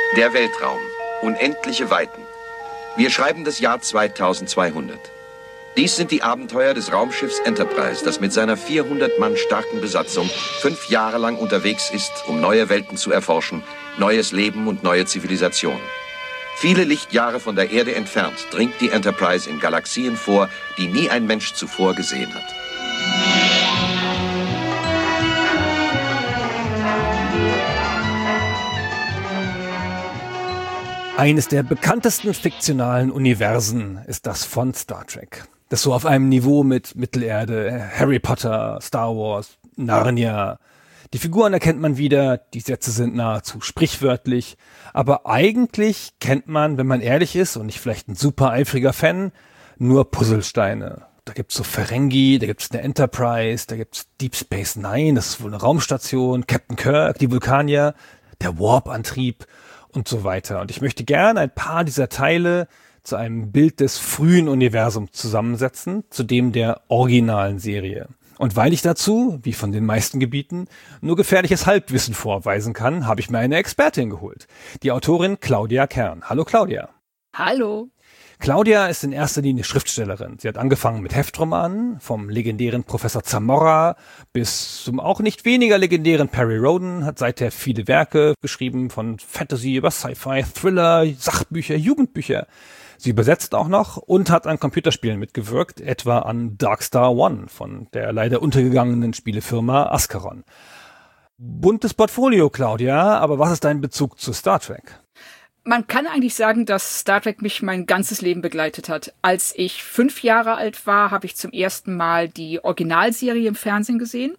Der Weltraum. Unendliche Weiten. Wir schreiben das Jahr 2200. Dies sind die Abenteuer des Raumschiffs Enterprise, das mit seiner 400 Mann starken Besatzung 5 Jahre lang unterwegs ist, um neue Welten zu erforschen, neues Leben und neue Zivilisation. Viele Lichtjahre von der Erde entfernt dringt die Enterprise in Galaxien vor, die nie ein Mensch zuvor gesehen hat. Eines der bekanntesten fiktionalen Universen ist das von Star Trek. Das so auf einem Niveau mit Mittelerde, Harry Potter, Star Wars, Narnia. Die Figuren erkennt man wieder, die Sätze sind nahezu sprichwörtlich, aber eigentlich kennt man, wenn man ehrlich ist und nicht vielleicht ein super eifriger Fan, nur Puzzlesteine. Da gibt's so Ferengi, da gibt's eine Enterprise, da gibt's Deep Space Nine, das ist wohl eine Raumstation, Captain Kirk, die Vulkanier, der Warp-Antrieb und so weiter. Und ich möchte gerne ein paar dieser Teile zu einem Bild des frühen Universums zusammensetzen, zu dem der originalen Serie. Und weil ich dazu, wie von den meisten Gebieten, nur gefährliches Halbwissen vorweisen kann, habe ich mir eine Expertin geholt. Die Autorin Claudia Kern. Hallo Claudia. Hallo. Claudia ist in erster Linie Schriftstellerin. Sie hat angefangen mit Heftromanen, vom legendären Professor Zamora bis zum auch nicht weniger legendären Perry Rhodan, hat seither viele Werke geschrieben, von Fantasy über Sci-Fi, Thriller, Sachbücher, Jugendbücher. Sie übersetzt auch noch und hat an Computerspielen mitgewirkt, etwa an Darkstar One von der leider untergegangenen Spielefirma Ascaron. Buntes Portfolio, Claudia, aber was ist dein Bezug zu Star Trek? Man kann eigentlich sagen, dass Star Trek mich mein ganzes Leben begleitet hat. Als ich 5 Jahre alt war, habe ich zum ersten Mal die Originalserie im Fernsehen gesehen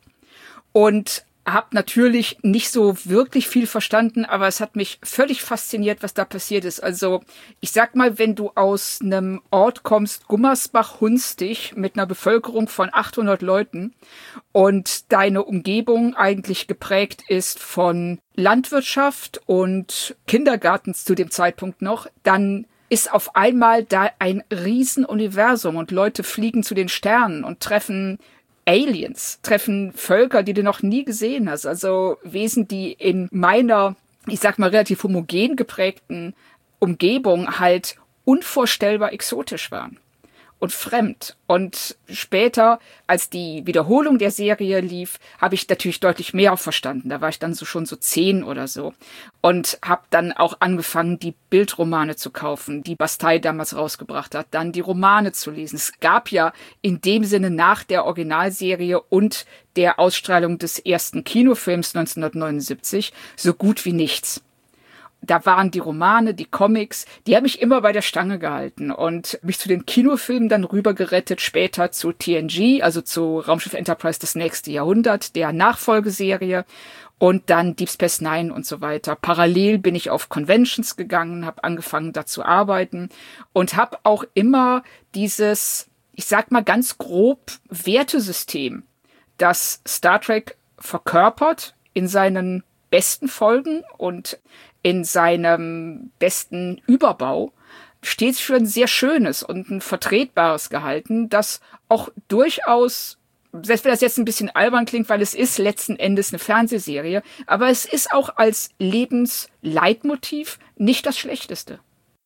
und habe natürlich nicht so wirklich viel verstanden, aber es hat mich völlig fasziniert, was da passiert ist. Also ich sag mal, wenn du aus einem Ort kommst, Gummersbach-Hunstig, mit einer Bevölkerung von 800 Leuten und deine Umgebung eigentlich geprägt ist von Landwirtschaft und Kindergartens zu dem Zeitpunkt noch, dann ist auf einmal da ein Riesenuniversum und Leute fliegen zu den Sternen und treffen Aliens, treffen Völker, die du noch nie gesehen hast. Also Wesen, die in meiner, ich sag mal, relativ homogen geprägten Umgebung halt unvorstellbar exotisch waren und fremd. Und später, als die Wiederholung der Serie lief, habe ich natürlich deutlich mehr verstanden. Da war ich dann schon so 10 oder so. Und habe dann auch angefangen, die Bildromane zu kaufen, die Bastei damals rausgebracht hat, dann die Romane zu lesen. Es gab ja in dem Sinne nach der Originalserie und der Ausstrahlung des ersten Kinofilms 1979 so gut wie nichts. Da waren die Romane, die Comics, die haben mich immer bei der Stange gehalten und mich zu den Kinofilmen dann rüber gerettet, später zu TNG, also zu Raumschiff Enterprise das nächste Jahrhundert, der Nachfolgeserie und dann Deep Space Nine und so weiter. Parallel bin ich auf Conventions gegangen, habe angefangen da zu arbeiten und habe auch immer dieses, ich sag mal ganz grob, Wertesystem, das Star Trek verkörpert in seinen besten Folgen und in seinem besten Überbau stets für ein sehr schönes und ein vertretbares gehalten, das auch durchaus, selbst wenn das jetzt ein bisschen albern klingt, weil es ist letzten Endes eine Fernsehserie, aber es ist auch als Lebensleitmotiv nicht das Schlechteste.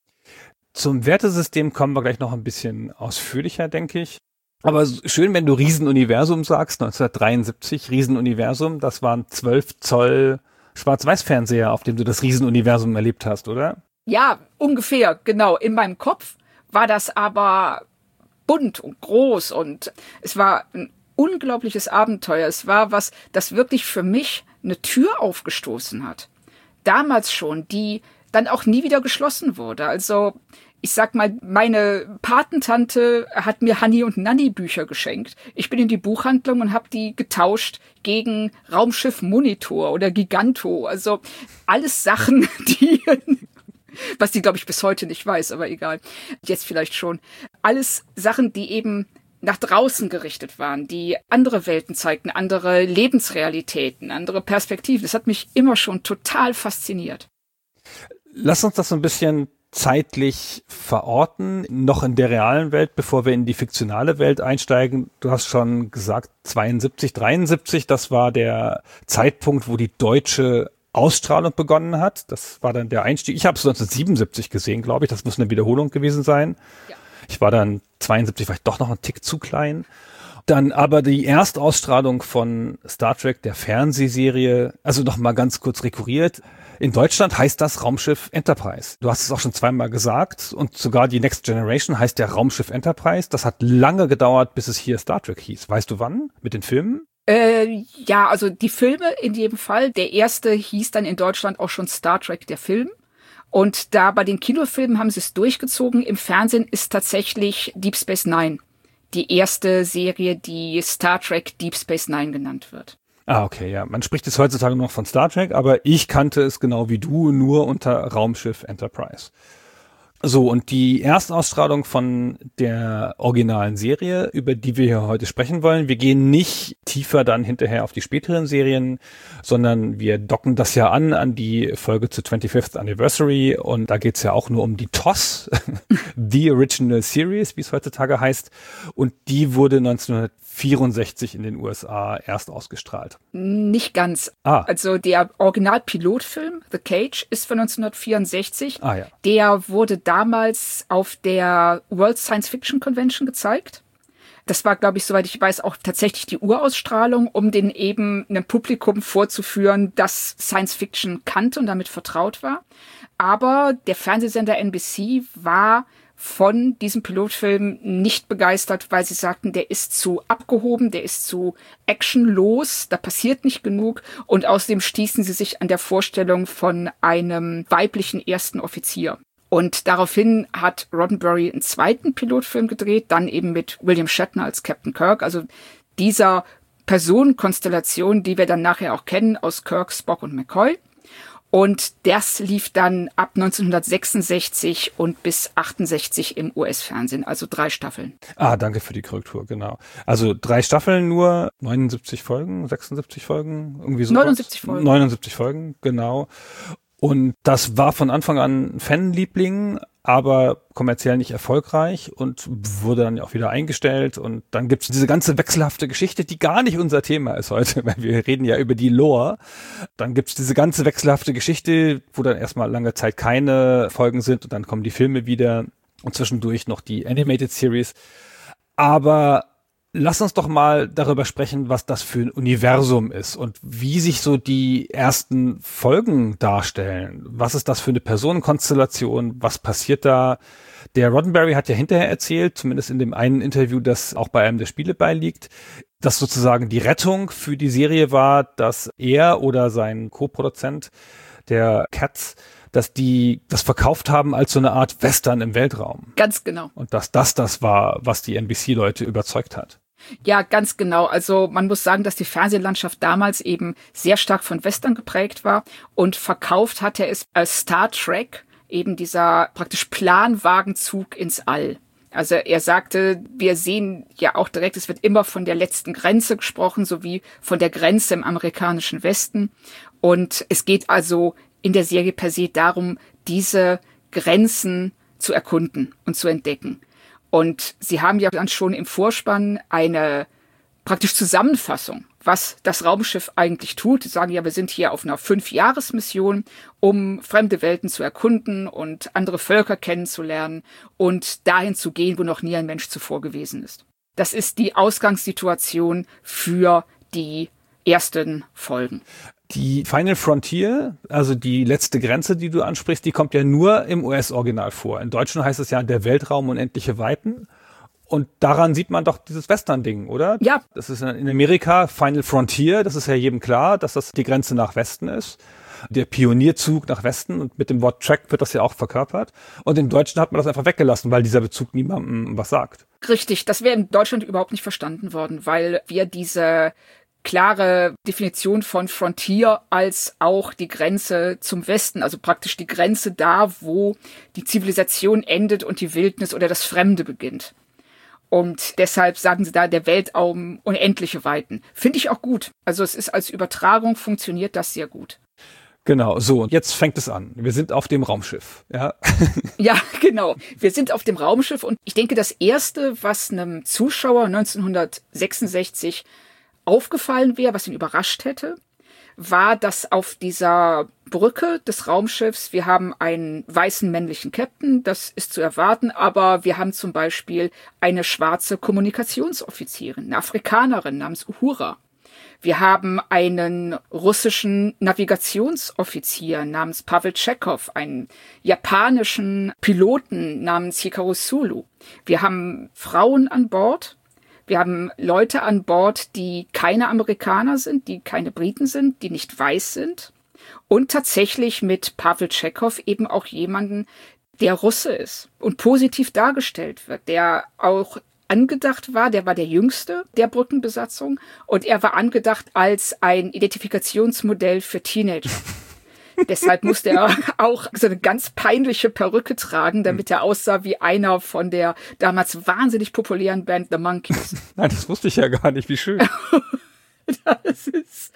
Zum Wertesystem kommen wir gleich noch ein bisschen ausführlicher, denke ich. Aber schön, wenn du Riesenuniversum sagst, 1973, Riesenuniversum, das waren 12 Zoll Schwarz-Weiß-Fernseher, auf dem du das Riesenuniversum erlebt hast, oder? Ja, ungefähr, genau. In meinem Kopf war das aber bunt und groß und es war ein unglaubliches Abenteuer. Es war was, das wirklich für mich eine Tür aufgestoßen hat. Damals schon, die dann auch nie wieder geschlossen wurde. Also ich sag mal, meine Patentante hat mir Hanni und Nanni Bücher geschenkt. Ich bin in die Buchhandlung und habe die getauscht gegen Raumschiff Monitor oder Giganto. Also alles Sachen, die, was die glaube ich bis heute nicht weiß, aber egal. Jetzt vielleicht schon. Alles Sachen, die eben nach draußen gerichtet waren, die andere Welten zeigten, andere Lebensrealitäten, andere Perspektiven. Das hat mich immer schon total fasziniert. Lass uns das so ein bisschen zeitlich verorten, noch in der realen Welt, bevor wir in die fiktionale Welt einsteigen. Du hast schon gesagt, 72, 73, das war der Zeitpunkt, wo die deutsche Ausstrahlung begonnen hat. Das war dann der Einstieg. Ich habe es 1977 gesehen, glaube ich. Das muss eine Wiederholung gewesen sein. Ja. Ich war dann 72, vielleicht doch noch ein Tick zu klein. Dann aber die Erstausstrahlung von Star Trek, der Fernsehserie, also noch mal ganz kurz rekurriert. In Deutschland heißt das Raumschiff Enterprise. Du hast es auch schon zweimal gesagt und sogar die Next Generation heißt ja Raumschiff Enterprise. Das hat lange gedauert, bis es hier Star Trek hieß. Weißt du wann? Mit den Filmen? Ja, also die Filme in jedem Fall. Der erste hieß dann in Deutschland auch schon Star Trek, der Film. Und da bei den Kinofilmen haben sie es durchgezogen. Im Fernsehen ist tatsächlich Deep Space Nine die erste Serie, die Star Trek Deep Space Nine genannt wird. Ah, okay, ja. Man spricht jetzt heutzutage nur noch von Star Trek, aber ich kannte es genau wie du nur unter Raumschiff Enterprise. So, und die Erstausstrahlung von der originalen Serie, über die wir hier heute sprechen wollen, wir gehen nicht tiefer dann hinterher auf die späteren Serien, sondern wir docken das ja an die Folge zur 25th Anniversary und da geht's ja auch nur um die TOS, The Original Series, wie es heutzutage heißt, und die wurde 1964 in den USA erst ausgestrahlt. Nicht ganz. Also der Original-Pilotfilm, The Cage, ist von 1964. Ja. Der wurde damals auf der World Science Fiction Convention gezeigt. Das war, glaube ich, soweit ich weiß, auch tatsächlich die Urausstrahlung, um den eben einem Publikum vorzuführen, das Science Fiction kannte und damit vertraut war. Aber der Fernsehsender NBC war von diesem Pilotfilm nicht begeistert, weil sie sagten, der ist zu abgehoben, der ist zu actionlos, da passiert nicht genug und außerdem stießen sie sich an der Vorstellung von einem weiblichen ersten Offizier. Und daraufhin hat Roddenberry einen zweiten Pilotfilm gedreht, dann eben mit William Shatner als Captain Kirk, also dieser Personenkonstellation, die wir dann nachher auch kennen aus Kirk, Spock und McCoy. Und das lief dann ab 1966 und bis 68 im US-Fernsehen, also 3 Staffeln. Danke für die Korrektur, genau. Also 3 Staffeln nur, 79 Folgen, 76 Folgen, irgendwie so. 79 Folgen. 79 Folgen, genau. Und das war von Anfang an ein Fanliebling, aber kommerziell nicht erfolgreich und wurde dann auch wieder eingestellt. Und dann gibt's diese ganze wechselhafte Geschichte, die gar nicht unser Thema ist heute, weil wir reden ja über die Lore. Dann gibt's diese ganze wechselhafte Geschichte, wo dann erstmal lange Zeit keine Folgen sind und dann kommen die Filme wieder und zwischendurch noch die Animated Series. Aber lass uns doch mal darüber sprechen, was das für ein Universum ist und wie sich so die ersten Folgen darstellen. Was ist das für eine Personenkonstellation? Was passiert da? Der Roddenberry hat ja hinterher erzählt, zumindest in dem einen Interview, das auch bei einem der Spiele beiliegt, dass sozusagen die Rettung für die Serie war, dass er oder sein Co-Produzent, der Katz, dass die das verkauft haben als so eine Art Western im Weltraum. Ganz genau. Und dass das war, was die NBC-Leute überzeugt hat. Ja, ganz genau. Also man muss sagen, dass die Fernsehlandschaft damals eben sehr stark von Western geprägt war und verkauft hat er es als Star Trek, eben dieser praktisch Planwagenzug ins All. Also er sagte, wir sehen ja auch direkt, es wird immer von der letzten Grenze gesprochen, sowie von der Grenze im amerikanischen Westen. Und es geht also in der Serie per se darum, diese Grenzen zu erkunden und zu entdecken. Und sie haben ja dann schon im Vorspann eine praktisch Zusammenfassung, was das Raumschiff eigentlich tut. Sie sagen ja, wir sind hier auf einer 5-Jahres-Mission, um fremde Welten zu erkunden und andere Völker kennenzulernen und dahin zu gehen, wo noch nie ein Mensch zuvor gewesen ist. Das ist die Ausgangssituation für die ersten Folgen. Die Final Frontier, also die letzte Grenze, die du ansprichst, die kommt ja nur im US-Original vor. In Deutschland heißt es ja der Weltraum unendliche Weiten. Und daran sieht man doch dieses Western-Ding, oder? Ja. Das ist in Amerika Final Frontier, das ist ja jedem klar, dass das die Grenze nach Westen ist. Der Pionierzug nach Westen und mit dem Wort Track wird das ja auch verkörpert. Und im Deutschen hat man das einfach weggelassen, weil dieser Bezug niemandem was sagt. Richtig, das wäre in Deutschland überhaupt nicht verstanden worden, weil wir diese klare Definition von Frontier als auch die Grenze zum Westen, also praktisch die Grenze da, wo die Zivilisation endet und die Wildnis oder das Fremde beginnt. Und deshalb sagen sie da, der Weltraum unendliche Weiten. Finde ich auch gut. Also es ist als Übertragung funktioniert das sehr gut. Genau, so, und jetzt fängt es an. Wir sind auf dem Raumschiff, ja. Ja, genau. Wir sind auf dem Raumschiff und ich denke, das Erste, was einem Zuschauer 1966 aufgefallen wäre, was ihn überrascht hätte, war, dass auf dieser Brücke des Raumschiffs, wir haben einen weißen männlichen Captain, das ist zu erwarten, aber wir haben zum Beispiel eine schwarze Kommunikationsoffizierin, eine Afrikanerin namens Uhura. Wir haben einen russischen Navigationsoffizier namens Pavel Tschechow, einen japanischen Piloten namens Hikaru Sulu. Wir haben Frauen an Bord. Wir haben Leute an Bord, die keine Amerikaner sind, die keine Briten sind, die nicht weiß sind. Und tatsächlich mit Pavel Tschechow eben auch jemanden, der Russe ist und positiv dargestellt wird, der auch angedacht war, der war der jüngste der Brückenbesatzung und er war angedacht als ein Identifikationsmodell für Teenager. Deshalb musste er auch so eine ganz peinliche Perücke tragen, damit er aussah wie einer von der damals wahnsinnig populären Band The Monkees. Nein, das wusste ich ja gar nicht, wie schön. Das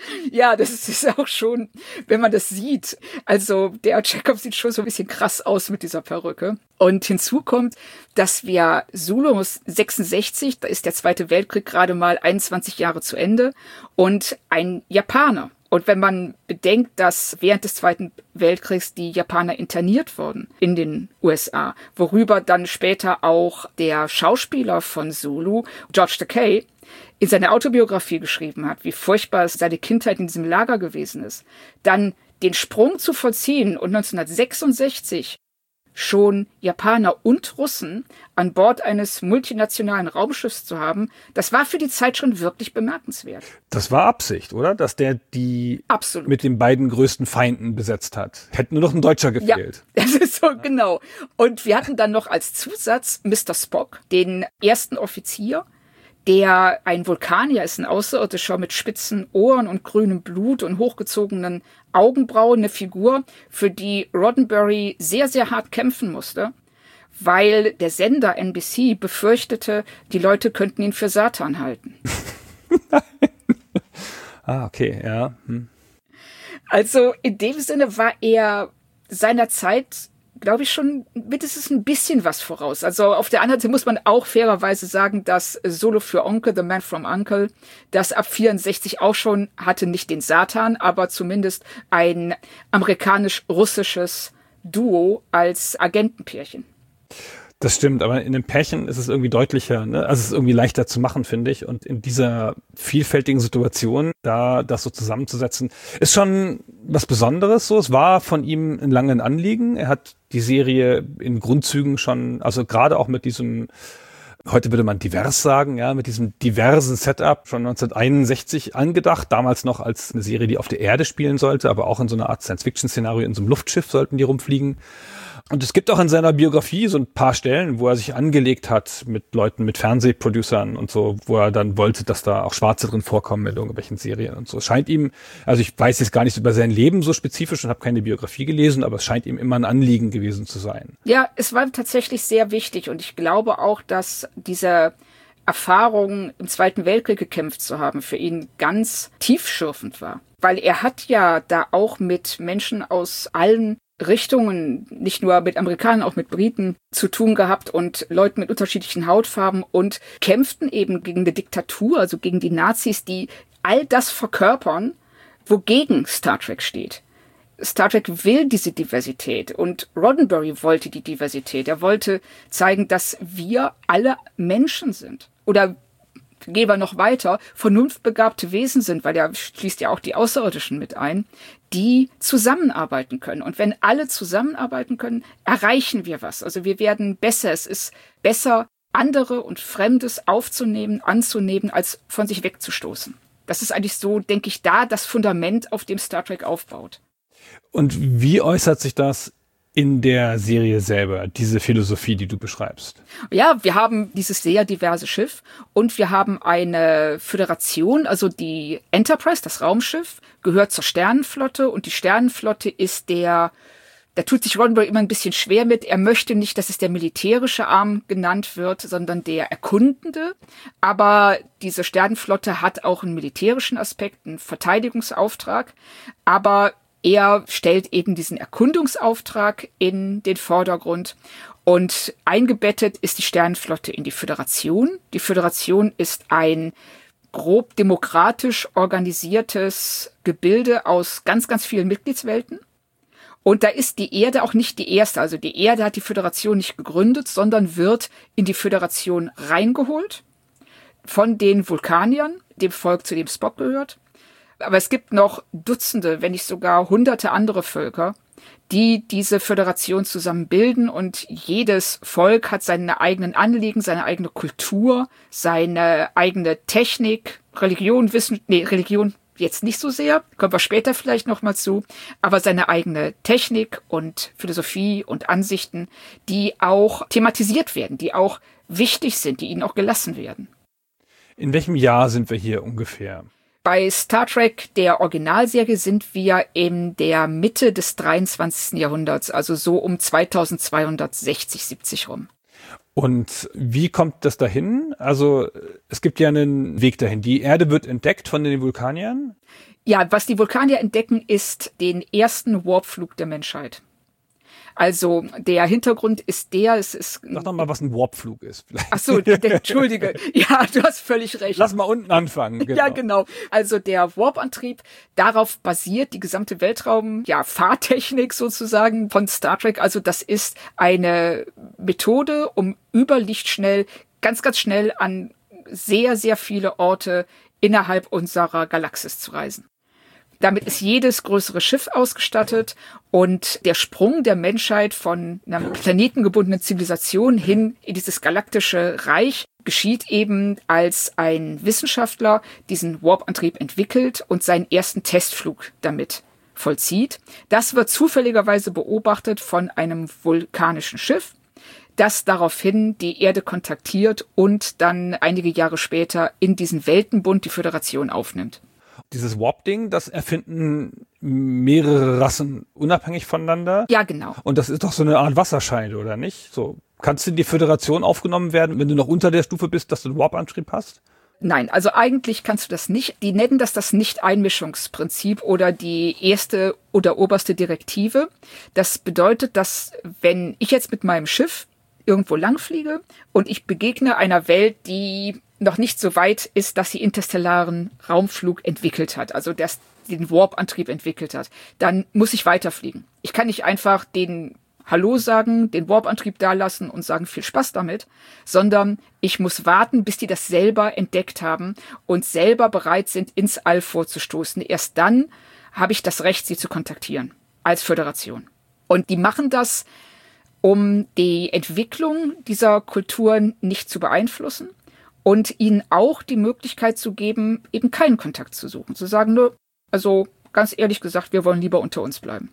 ist auch schon, wenn man das sieht. Also der Tschechow sieht schon so ein bisschen krass aus mit dieser Perücke. Und hinzu kommt, dass wir Zulu 66, da ist der Zweite Weltkrieg gerade mal 21 Jahre zu Ende, und ein Japaner. Und wenn man bedenkt, dass während des Zweiten Weltkriegs die Japaner interniert wurden in den USA, worüber dann später auch der Schauspieler von Zulu, George Takei, in seiner Autobiografie geschrieben hat, wie furchtbar seine Kindheit in diesem Lager gewesen ist, dann den Sprung zu vollziehen und 1966 schon Japaner und Russen an Bord eines multinationalen Raumschiffs zu haben, das war für die Zeit schon wirklich bemerkenswert. Das war Absicht, oder? Dass der die Absolut mit den beiden größten Feinden besetzt hat. Hätte nur noch ein Deutscher gefehlt. Ja, das ist so, genau. Und wir hatten dann noch als Zusatz Mr. Spock, den ersten Offizier, der ein Vulkanier ist, ein Außerirdischer mit spitzen Ohren und grünem Blut und hochgezogenen Augenbrauen, eine Figur, für die Roddenberry sehr, sehr hart kämpfen musste, weil der Sender NBC befürchtete, die Leute könnten ihn für Satan halten. Okay, ja. Also in dem Sinne war er seiner Zeit, glaube ich, schon mindestens ein bisschen was voraus. Also auf der anderen Seite muss man auch fairerweise sagen, dass Solo für Onkel, The Man from Uncle, das ab 64 auch schon hatte, nicht den Satan, aber zumindest ein amerikanisch-russisches Duo als Agentenpärchen. Das stimmt, aber in dem Pärchen ist es irgendwie deutlicher, ne? Also es ist irgendwie leichter zu machen, finde ich. Und in dieser vielfältigen Situation, da das so zusammenzusetzen, ist schon was Besonderes. So, es war von ihm ein langes Anliegen. Er hat die Serie in Grundzügen schon, also gerade auch mit diesem, heute würde man divers sagen, ja, mit diesem diversen Setup schon 1961 angedacht. Damals noch als eine Serie, die auf der Erde spielen sollte, aber auch in so einer Art Science-Fiction-Szenario, in so einem Luftschiff sollten die rumfliegen. Und es gibt auch in seiner Biografie so ein paar Stellen, wo er sich angelegt hat mit Leuten, mit Fernsehproducern und so, wo er dann wollte, dass da auch Schwarze drin vorkommen mit irgendwelchen Serien und so. Es scheint ihm, also ich weiß jetzt gar nichts über sein Leben so spezifisch und habe keine Biografie gelesen, aber es scheint ihm immer ein Anliegen gewesen zu sein. Ja, es war tatsächlich sehr wichtig und ich glaube auch, dass diese Erfahrung im Zweiten Weltkrieg gekämpft zu haben für ihn ganz tiefschürfend war. Weil er hat ja da auch mit Menschen aus allen Richtungen, nicht nur mit Amerikanern, auch mit Briten zu tun gehabt und Leuten mit unterschiedlichen Hautfarben und kämpften eben gegen eine Diktatur, also gegen die Nazis, die all das verkörpern, wogegen Star Trek steht. Star Trek will diese Diversität und Roddenberry wollte die Diversität. Er wollte zeigen, dass wir alle Menschen sind. Oder gehen wir noch weiter, vernunftbegabte Wesen sind, weil der schließt ja auch die Außerirdischen mit ein, die zusammenarbeiten können. Und wenn alle zusammenarbeiten können, erreichen wir was. Also wir werden besser. Es ist besser, andere und Fremdes aufzunehmen, anzunehmen, als von sich wegzustoßen. Das ist eigentlich so, denke ich, da das Fundament, auf dem Star Trek aufbaut. Und wie äußert sich das in der Serie selber, diese Philosophie, die du beschreibst? Ja, wir haben dieses sehr diverse Schiff und wir haben eine Föderation, also die Enterprise, das Raumschiff, gehört zur Sternenflotte und die Sternenflotte ist da tut sich Roddenberry immer ein bisschen schwer mit. Er möchte nicht, dass es der militärische Arm genannt wird, sondern der erkundende. Aber diese Sternenflotte hat auch einen militärischen Aspekt, einen Verteidigungsauftrag. Aber er stellt eben diesen Erkundungsauftrag in den Vordergrund und eingebettet ist die Sternenflotte in die Föderation. Die Föderation ist ein grob demokratisch organisiertes Gebilde aus ganz, ganz vielen Mitgliedswelten. Und da ist die Erde auch nicht die erste. Also die Erde hat die Föderation nicht gegründet, sondern wird in die Föderation reingeholt von den Vulkaniern, dem Volk, zu dem Spock gehört. Aber es gibt noch Dutzende, wenn nicht sogar hunderte andere Völker, die diese Föderation zusammen bilden, und jedes Volk hat seine eigenen Anliegen, seine eigene Kultur, seine eigene Technik, Religion jetzt nicht so sehr, kommen wir später vielleicht noch mal zu, aber seine eigene Technik und Philosophie und Ansichten, die auch thematisiert werden, die auch wichtig sind, die ihnen auch gelassen werden. In welchem Jahr sind wir hier ungefähr? Bei Star Trek, der Originalserie, sind wir in der Mitte des 23. Jahrhunderts, also so um 2260, 70 rum. Und wie kommt das dahin? Also es gibt ja einen Weg dahin. Die Erde wird entdeckt von den Vulkaniern? Ja, was die Vulkanier entdecken, ist den ersten Warpflug der Menschheit. Also der Hintergrund ist Sag doch mal, was ein Warpflug ist. Vielleicht. Ach so, entschuldige. Ja, du hast völlig recht. Lass mal unten anfangen. Genau. Ja, genau. Also der Warp-Antrieb, darauf basiert die gesamte Fahrtechnik sozusagen von Star Trek. Also das ist eine Methode, um überlichtschnell, ganz, ganz schnell an sehr, sehr viele Orte innerhalb unserer Galaxis zu reisen. Damit ist jedes größere Schiff ausgestattet, und der Sprung der Menschheit von einer planetengebundenen Zivilisation hin in dieses galaktische Reich geschieht eben, als ein Wissenschaftler diesen Warp-Antrieb entwickelt und seinen ersten Testflug damit vollzieht. Das wird zufälligerweise beobachtet von einem vulkanischen Schiff, das daraufhin die Erde kontaktiert und dann einige Jahre später in diesen Weltenbund die Föderation aufnimmt. Dieses Warp-Ding, das erfinden mehrere Rassen unabhängig voneinander. Ja, genau. Und das ist doch so eine Art Wasserscheide, oder nicht? So, kannst du in die Föderation aufgenommen werden, wenn du noch unter der Stufe bist, dass du einen Warp-Antrieb hast? Nein, also eigentlich kannst du das nicht. Die nennen das Nicht-Einmischungsprinzip oder die erste oder oberste Direktive. Das bedeutet, dass wenn ich jetzt mit meinem Schiff irgendwo langfliege und ich begegne einer Welt, die noch nicht so weit ist, dass sie interstellaren Raumflug entwickelt hat, also den Warp-Antrieb entwickelt hat, dann muss ich weiterfliegen. Ich kann nicht einfach den Hallo sagen, den Warp-Antrieb da lassen und sagen, viel Spaß damit, sondern ich muss warten, bis die das selber entdeckt haben und selber bereit sind, ins All vorzustoßen. Erst dann habe ich das Recht, sie zu kontaktieren als Föderation. Und die machen das, um die Entwicklung dieser Kulturen nicht zu beeinflussen und ihnen auch die Möglichkeit zu geben, eben keinen Kontakt zu suchen. Zu sagen, nö, also ganz ehrlich gesagt, wir wollen lieber unter uns bleiben.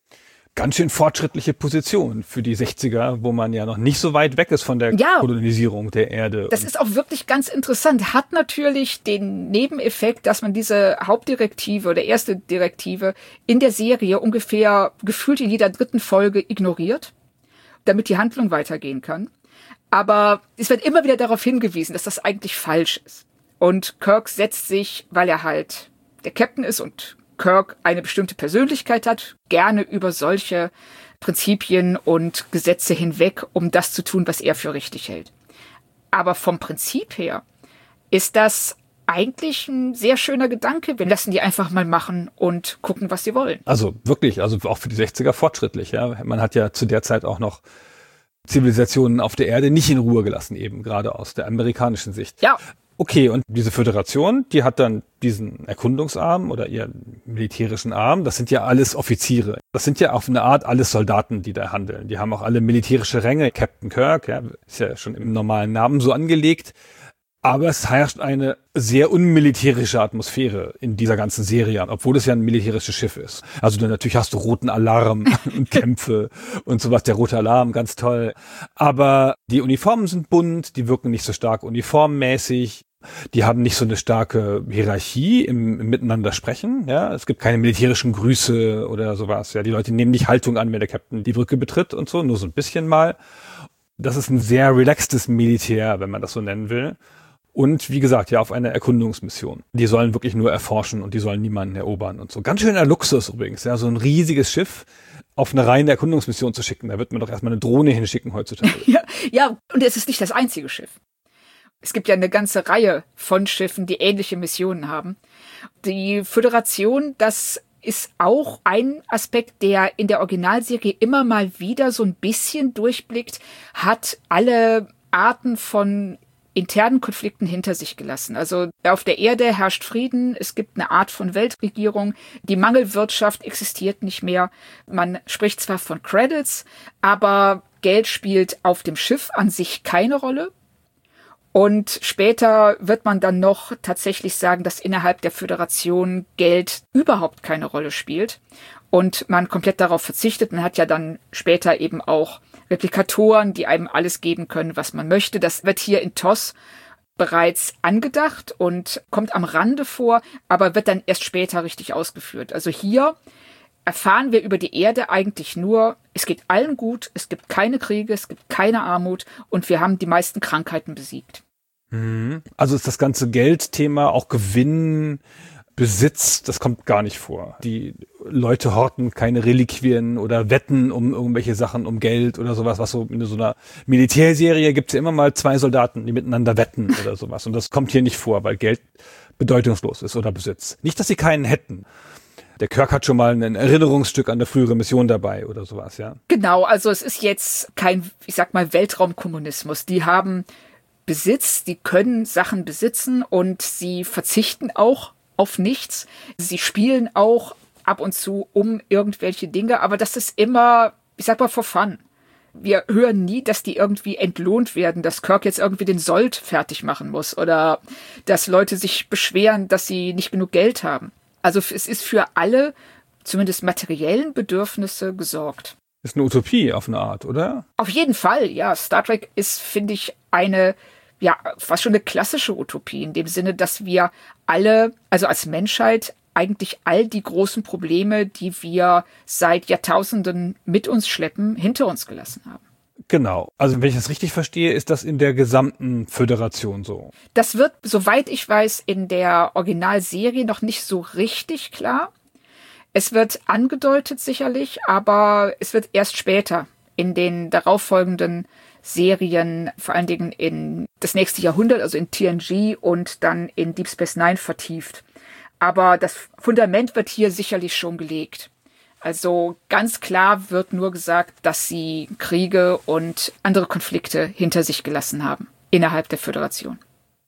Ganz schön fortschrittliche Position für die 60er, wo man ja noch nicht so weit weg ist von der Kolonisierung der Erde. Das ist auch wirklich ganz interessant. Hat natürlich den Nebeneffekt, dass man diese Hauptdirektive oder erste Direktive in der Serie ungefähr gefühlt in jeder dritten Folge ignoriert, damit die Handlung weitergehen kann. Aber es wird immer wieder darauf hingewiesen, dass das eigentlich falsch ist. Und Kirk setzt sich, weil er halt der Captain ist und Kirk eine bestimmte Persönlichkeit hat, gerne über solche Prinzipien und Gesetze hinweg, um das zu tun, was er für richtig hält. Aber vom Prinzip her ist das eigentlich ein sehr schöner Gedanke. Wir lassen die einfach mal machen und gucken, was sie wollen. Also wirklich, also auch für die 60er fortschrittlich. Ja. Man hat ja zu der Zeit auch noch Zivilisationen auf der Erde nicht in Ruhe gelassen, eben gerade aus der amerikanischen Sicht. Ja. Okay, und diese Föderation, die hat dann diesen Erkundungsarm oder ihren militärischen Arm. Das sind ja alles Offiziere. Das sind ja auf eine Art alles Soldaten, die da handeln. Die haben auch alle militärische Ränge. Captain Kirk, ja, ist ja schon im normalen Namen so angelegt. Aber es herrscht eine sehr unmilitärische Atmosphäre in dieser ganzen Serie, obwohl es ja ein militärisches Schiff ist. Also natürlich hast du roten Alarm und Kämpfe und sowas. Der rote Alarm, ganz toll. Aber die Uniformen sind bunt, die wirken nicht so stark uniformmäßig. Die haben nicht so eine starke Hierarchie im Miteinander sprechen. Ja, es gibt keine militärischen Grüße oder sowas. Ja, die Leute nehmen nicht Haltung an, wenn der Captain die Brücke betritt und so, nur so ein bisschen mal. Das ist ein sehr relaxtes Militär, wenn man das so nennen will. Und wie gesagt, ja, auf einer Erkundungsmission. Die sollen wirklich nur erforschen und die sollen niemanden erobern und so. Ganz schöner Luxus übrigens, ja, so ein riesiges Schiff auf eine reine Erkundungsmission zu schicken. Da wird man doch erstmal eine Drohne hinschicken heutzutage. Ja, und es ist nicht das einzige Schiff. Es gibt ja eine ganze Reihe von Schiffen, die ähnliche Missionen haben. Die Föderation, das ist auch ein Aspekt, der in der Originalserie immer mal wieder so ein bisschen durchblickt, hat alle Arten von internen Konflikten hinter sich gelassen. Also auf der Erde herrscht Frieden, es gibt eine Art von Weltregierung, die Mangelwirtschaft existiert nicht mehr. Man spricht zwar von Credits, aber Geld spielt auf dem Schiff an sich keine Rolle. Und später wird man dann noch tatsächlich sagen, dass innerhalb der Föderation Geld überhaupt keine Rolle spielt und man komplett darauf verzichtet. Man hat ja dann später eben auch Replikatoren, die einem alles geben können, was man möchte. Das wird hier in TOS bereits angedacht und kommt am Rande vor, aber wird dann erst später richtig ausgeführt. Also hier erfahren wir über die Erde eigentlich nur, es geht allen gut, es gibt keine Kriege, es gibt keine Armut und wir haben die meisten Krankheiten besiegt. Also ist das ganze Geldthema, auch Gewinn, Besitz, das kommt gar nicht vor. Die Leute horten keine Reliquien oder wetten um irgendwelche Sachen, um Geld oder sowas, was so in so einer Militärserie gibt's ja immer mal 2 Soldaten, die miteinander wetten oder sowas. Und das kommt hier nicht vor, weil Geld bedeutungslos ist oder Besitz. Nicht, dass sie keinen hätten. Der Kirk hat schon mal ein Erinnerungsstück an eine frühere Mission dabei oder sowas, ja. Genau, also es ist jetzt kein, ich sag mal, Weltraumkommunismus. Die haben Besitz, die können Sachen besitzen und sie verzichten auch auf nichts. Sie spielen auch ab und zu um irgendwelche Dinge, aber das ist immer, ich sag mal, for fun. Wir hören nie, dass die irgendwie entlohnt werden, dass Kirk jetzt irgendwie den Sold fertig machen muss oder dass Leute sich beschweren, dass sie nicht genug Geld haben. Also es ist für alle, zumindest materiellen Bedürfnisse gesorgt. Ist eine Utopie auf eine Art, oder? Auf jeden Fall, ja. Star Trek ist, finde ich, fast schon eine klassische Utopie, in dem Sinne, dass wir alle, also als Menschheit, eigentlich all die großen Probleme, die wir seit Jahrtausenden mit uns schleppen, hinter uns gelassen haben. Genau. Also wenn ich das richtig verstehe, ist das in der gesamten Föderation so. Das wird, soweit ich weiß, in der Originalserie noch nicht so richtig klar. Es wird angedeutet sicherlich, aber es wird erst später in den darauffolgenden Serien, vor allen Dingen in das nächste Jahrhundert, also in TNG und dann in Deep Space Nine vertieft. Aber das Fundament wird hier sicherlich schon gelegt. Also ganz klar wird nur gesagt, dass sie Kriege und andere Konflikte hinter sich gelassen haben innerhalb der Föderation.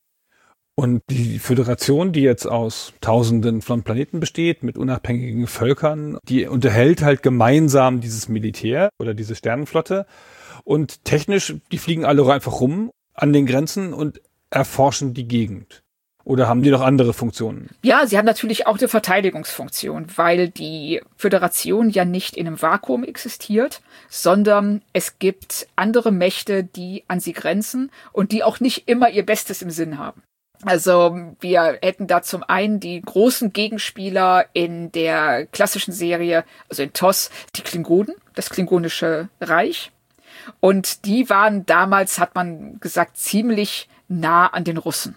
Und die Föderation, die jetzt aus Tausenden von Planeten besteht, mit unabhängigen Völkern, die unterhält halt gemeinsam dieses Militär oder diese Sternenflotte. Und technisch, die fliegen alle einfach rum an den Grenzen und erforschen die Gegend. Oder haben die noch andere Funktionen? Ja, sie haben natürlich auch eine Verteidigungsfunktion, weil die Föderation ja nicht in einem Vakuum existiert, sondern es gibt andere Mächte, die an sie grenzen und die auch nicht immer ihr Bestes im Sinn haben. Also wir hätten da zum einen die großen Gegenspieler in der klassischen Serie, also in TOS, die Klingonen, das Klingonische Reich. Und die waren damals, hat man gesagt, ziemlich nah an den Russen.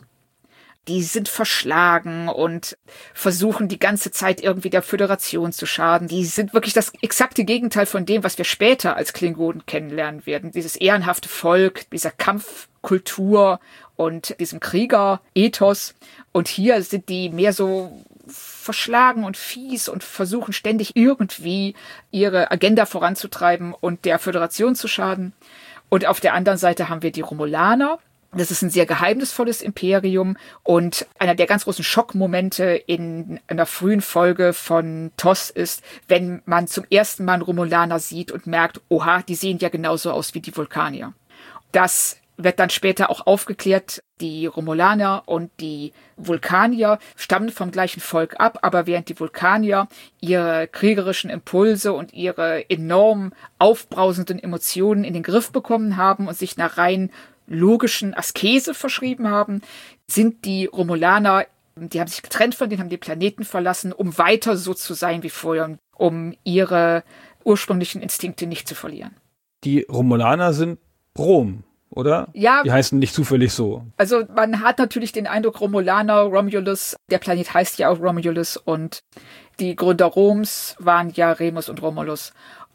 Die sind verschlagen und versuchen die ganze Zeit irgendwie der Föderation zu schaden. Die sind wirklich das exakte Gegenteil von dem, was wir später als Klingonen kennenlernen werden. Dieses ehrenhafte Volk, dieser Kampfkultur und diesem Kriegerethos. Und hier sind die mehr so verschlagen und fies und versuchen ständig irgendwie ihre Agenda voranzutreiben und der Föderation zu schaden. Und auf der anderen Seite haben wir die Romulaner. Das ist ein sehr geheimnisvolles Imperium und einer der ganz großen Schockmomente in einer frühen Folge von TOS ist, wenn man zum ersten Mal einen Romulaner sieht und merkt, oha, die sehen ja genauso aus wie die Vulkanier. Das wird dann später auch aufgeklärt. Die Romulaner und die Vulkanier stammen vom gleichen Volk ab, aber während die Vulkanier ihre kriegerischen Impulse und ihre enorm aufbrausenden Emotionen in den Griff bekommen haben und sich nach rein logischen Askese verschrieben haben, sind die Romulaner, die haben sich getrennt von denen, haben den Planeten verlassen, um weiter so zu sein wie vorher, um ihre ursprünglichen Instinkte nicht zu verlieren. Die Romulaner sind Rom, oder? Ja. Die heißen nicht zufällig so. Also man hat natürlich den Eindruck, Romulaner, Romulus, der Planet heißt ja auch Romulus und die Gründer Roms waren ja Remus und Romulus.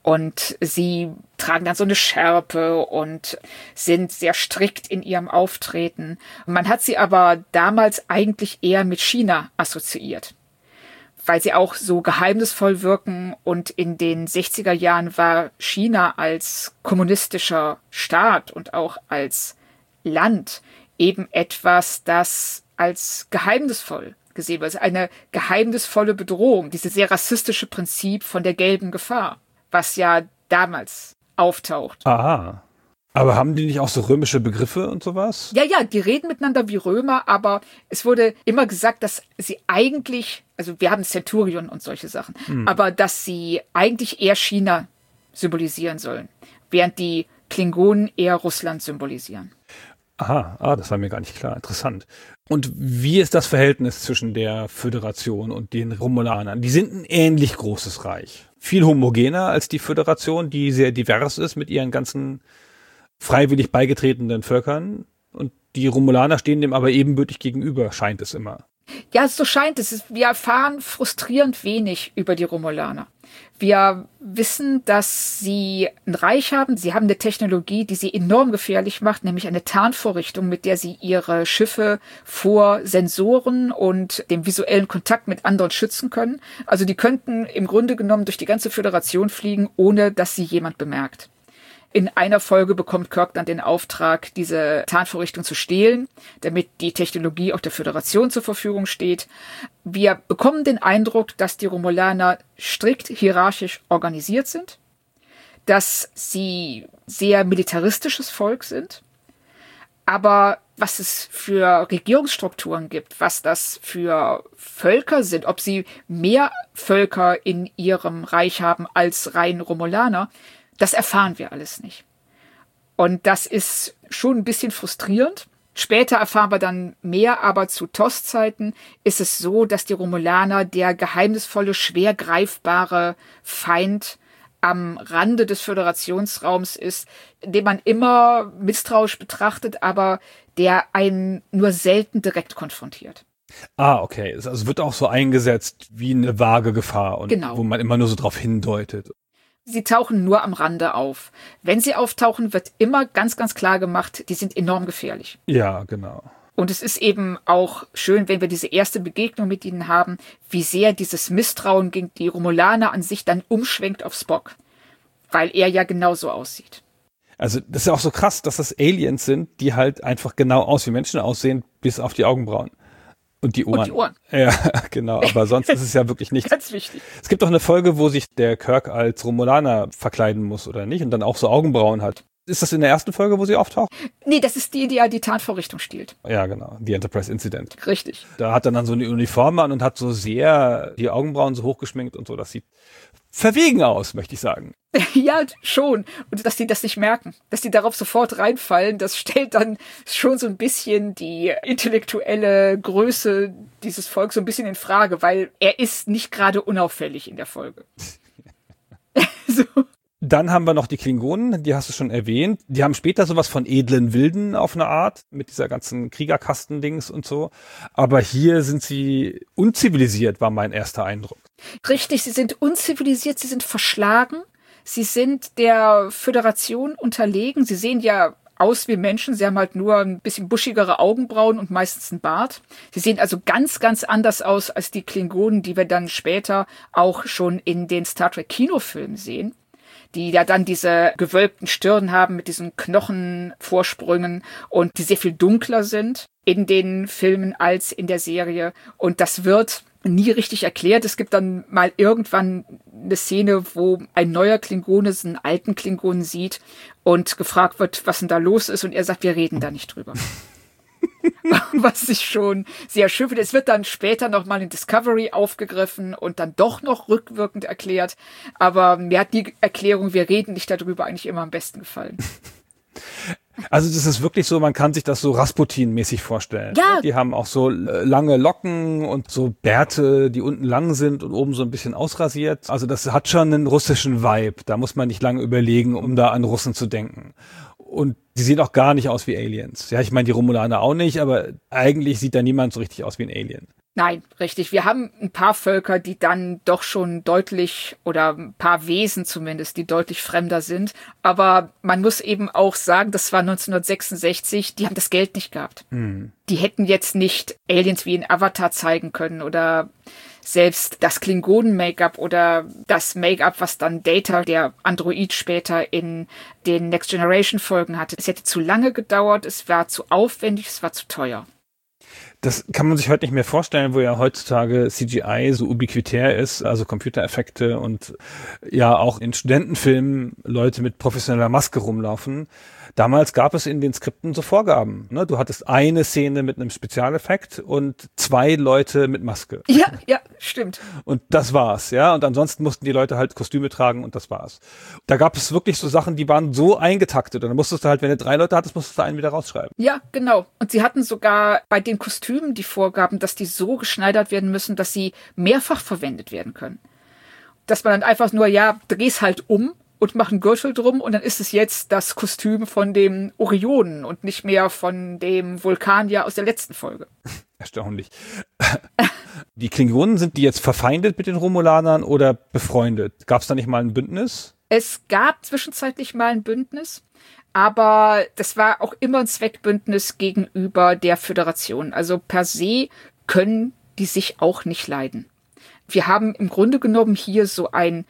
Und sie tragen dann so eine Schärpe und sind sehr strikt in ihrem Auftreten. Man hat sie aber damals eigentlich eher mit China assoziiert, weil sie auch so geheimnisvoll wirken. Und in den 60er Jahren war China als kommunistischer Staat und auch als Land eben etwas, das als geheimnisvoll gesehen wird. Also eine geheimnisvolle Bedrohung, dieses sehr rassistische Prinzip von der gelben Gefahr, was ja damals auftaucht. Aha. Aber haben die nicht auch so römische Begriffe und sowas? Ja, die reden miteinander wie Römer, aber es wurde immer gesagt, dass sie eigentlich, also wir haben Centurion und solche Sachen, aber dass sie eigentlich eher China symbolisieren sollen, während die Klingonen eher Russland symbolisieren. Aha, das war mir gar nicht klar. Interessant. Und wie ist das Verhältnis zwischen der Föderation und den Romulanern? Die sind ein ähnlich großes Reich. Viel homogener als die Föderation, die sehr divers ist mit ihren ganzen freiwillig beigetretenen Völkern. Und die Romulaner stehen dem aber ebenbürtig gegenüber, scheint es immer. Ja, so scheint es. Wir erfahren frustrierend wenig über die Romulaner. Wir wissen, dass sie ein Reich haben. Sie haben eine Technologie, die sie enorm gefährlich macht, nämlich eine Tarnvorrichtung, mit der sie ihre Schiffe vor Sensoren und dem visuellen Kontakt mit anderen schützen können. Also die könnten im Grunde genommen durch die ganze Föderation fliegen, ohne dass sie jemand bemerkt. In einer Folge bekommt Kirk dann den Auftrag, diese Tarnvorrichtung zu stehlen, damit die Technologie auch der Föderation zur Verfügung steht. Wir bekommen den Eindruck, dass die Romulaner strikt hierarchisch organisiert sind, dass sie sehr militaristisches Volk sind. Aber was es für Regierungsstrukturen gibt, was das für Völker sind, ob sie mehr Völker in ihrem Reich haben als rein Romulaner, das erfahren wir alles nicht. Und das ist schon ein bisschen frustrierend. Später erfahren wir dann mehr, aber zu TOS-Zeiten ist es so, dass die Romulaner der geheimnisvolle, schwer greifbare Feind am Rande des Föderationsraums ist, den man immer misstrauisch betrachtet, aber der einen nur selten direkt konfrontiert. Okay. Es wird auch so eingesetzt wie eine vage Gefahr und genau, wo man immer nur so drauf hindeutet. Sie tauchen nur am Rande auf. Wenn sie auftauchen, wird immer ganz, ganz klar gemacht, die sind enorm gefährlich. Ja, genau. Und es ist eben auch schön, wenn wir diese erste Begegnung mit ihnen haben, wie sehr dieses Misstrauen gegen die Romulaner an sich dann umschwenkt auf Spock. Weil er ja genauso aussieht. Also das ist ja auch so krass, dass das Aliens sind, die halt einfach genau aus wie Menschen aussehen, bis auf die Augenbrauen. Und die Ohren. Und die Ohren. Ja, genau. Aber sonst ist es ja wirklich nichts. Ganz wichtig. Es gibt doch eine Folge, wo sich der Kirk als Romulaner verkleiden muss, oder nicht? Und dann auch so Augenbrauen hat. Ist das in der ersten Folge, wo sie auftaucht? Nee, das ist die ja die Tarnvorrichtung stiehlt. Ja, genau. Die Enterprise Incident. Richtig. Da hat er dann so eine Uniform an und hat so sehr die Augenbrauen so hochgeschminkt und so. Das sieht verwegen aus, möchte ich sagen. Ja, schon. Und dass die das nicht merken, dass die darauf sofort reinfallen, das stellt dann schon so ein bisschen die intellektuelle Größe dieses Volks so ein bisschen in Frage, weil er ist nicht gerade unauffällig in der Folge. So. Dann haben wir noch die Klingonen, die hast du schon erwähnt. Die haben später sowas von edlen Wilden auf eine Art, mit dieser ganzen Kriegerkastendings und so. Aber hier sind sie unzivilisiert, war mein erster Eindruck. Richtig, sie sind unzivilisiert, sie sind verschlagen, sie sind der Föderation unterlegen. Sie sehen ja aus wie Menschen, sie haben halt nur ein bisschen buschigere Augenbrauen und meistens einen Bart. Sie sehen also ganz, ganz anders aus als die Klingonen, die wir dann später auch schon in den Star Trek Kinofilmen sehen, die ja dann diese gewölbten Stirn haben mit diesen Knochenvorsprüngen und die sehr viel dunkler sind in den Filmen als in der Serie. Und das wird nie richtig erklärt. Es gibt dann mal irgendwann eine Szene, wo ein neuer Klingone einen alten Klingonen sieht und gefragt wird, was denn da los ist. Und er sagt, wir reden da nicht drüber. Was ich schon sehr schön finde. Es wird dann später nochmal in Discovery aufgegriffen und dann doch noch rückwirkend erklärt. Aber mir hat die Erklärung, wir reden nicht darüber, eigentlich immer am besten gefallen. Also das ist wirklich so, man kann sich das so Rasputin-mäßig vorstellen. Ja. Die haben auch so lange Locken und so Bärte, die unten lang sind und oben so ein bisschen ausrasiert. Also das hat schon einen russischen Vibe. Da muss man nicht lange überlegen, um da an Russen zu denken. Und die sehen auch gar nicht aus wie Aliens. Ja, ich meine, die Romulaner auch nicht, aber eigentlich sieht da niemand so richtig aus wie ein Alien. Nein, richtig. Wir haben ein paar Völker, die dann doch schon deutlich, oder ein paar Wesen zumindest, die deutlich fremder sind. Aber man muss eben auch sagen, das war 1966, die haben das Geld nicht gehabt. Die hätten jetzt nicht Aliens wie in Avatar zeigen können oder selbst das Klingonen-Make-up oder das Make-up, was dann Data, der Android, später in den Next Generation-Folgen hatte. Es hätte zu lange gedauert, es war zu aufwendig, es war zu teuer. Das kann man sich heute nicht mehr vorstellen, wo ja heutzutage CGI so ubiquitär ist, also Computereffekte und ja auch in Studentenfilmen Leute mit professioneller Maske rumlaufen. Damals gab es in den Skripten so Vorgaben. Ne? Du hattest eine Szene mit einem Spezialeffekt und 2 Leute mit Maske. Ja, stimmt. Und das war's, ja. Und ansonsten mussten die Leute halt Kostüme tragen und das war's. Da gab es wirklich so Sachen, die waren so eingetaktet. Und dann musstest du halt, wenn du 3 Leute hattest, musstest du einen wieder rausschreiben. Ja, genau. Und sie hatten sogar bei den Kostümen die Vorgaben, dass die so geschneidert werden müssen, dass sie mehrfach verwendet werden können. Dass man dann einfach nur, dreh's halt um und mach einen Gürtel drum und dann ist es jetzt das Kostüm von dem Orionen und nicht mehr von dem Vulkanier aus der letzten Folge. Erstaunlich. Die Klingonen, sind die jetzt verfeindet mit den Romulanern oder befreundet? Gab es da nicht mal ein Bündnis? Es gab zwischenzeitlich mal ein Bündnis, aber das war auch immer ein Zweckbündnis gegenüber der Föderation. Also per se können die sich auch nicht leiden. Wir haben im Grunde genommen hier so ein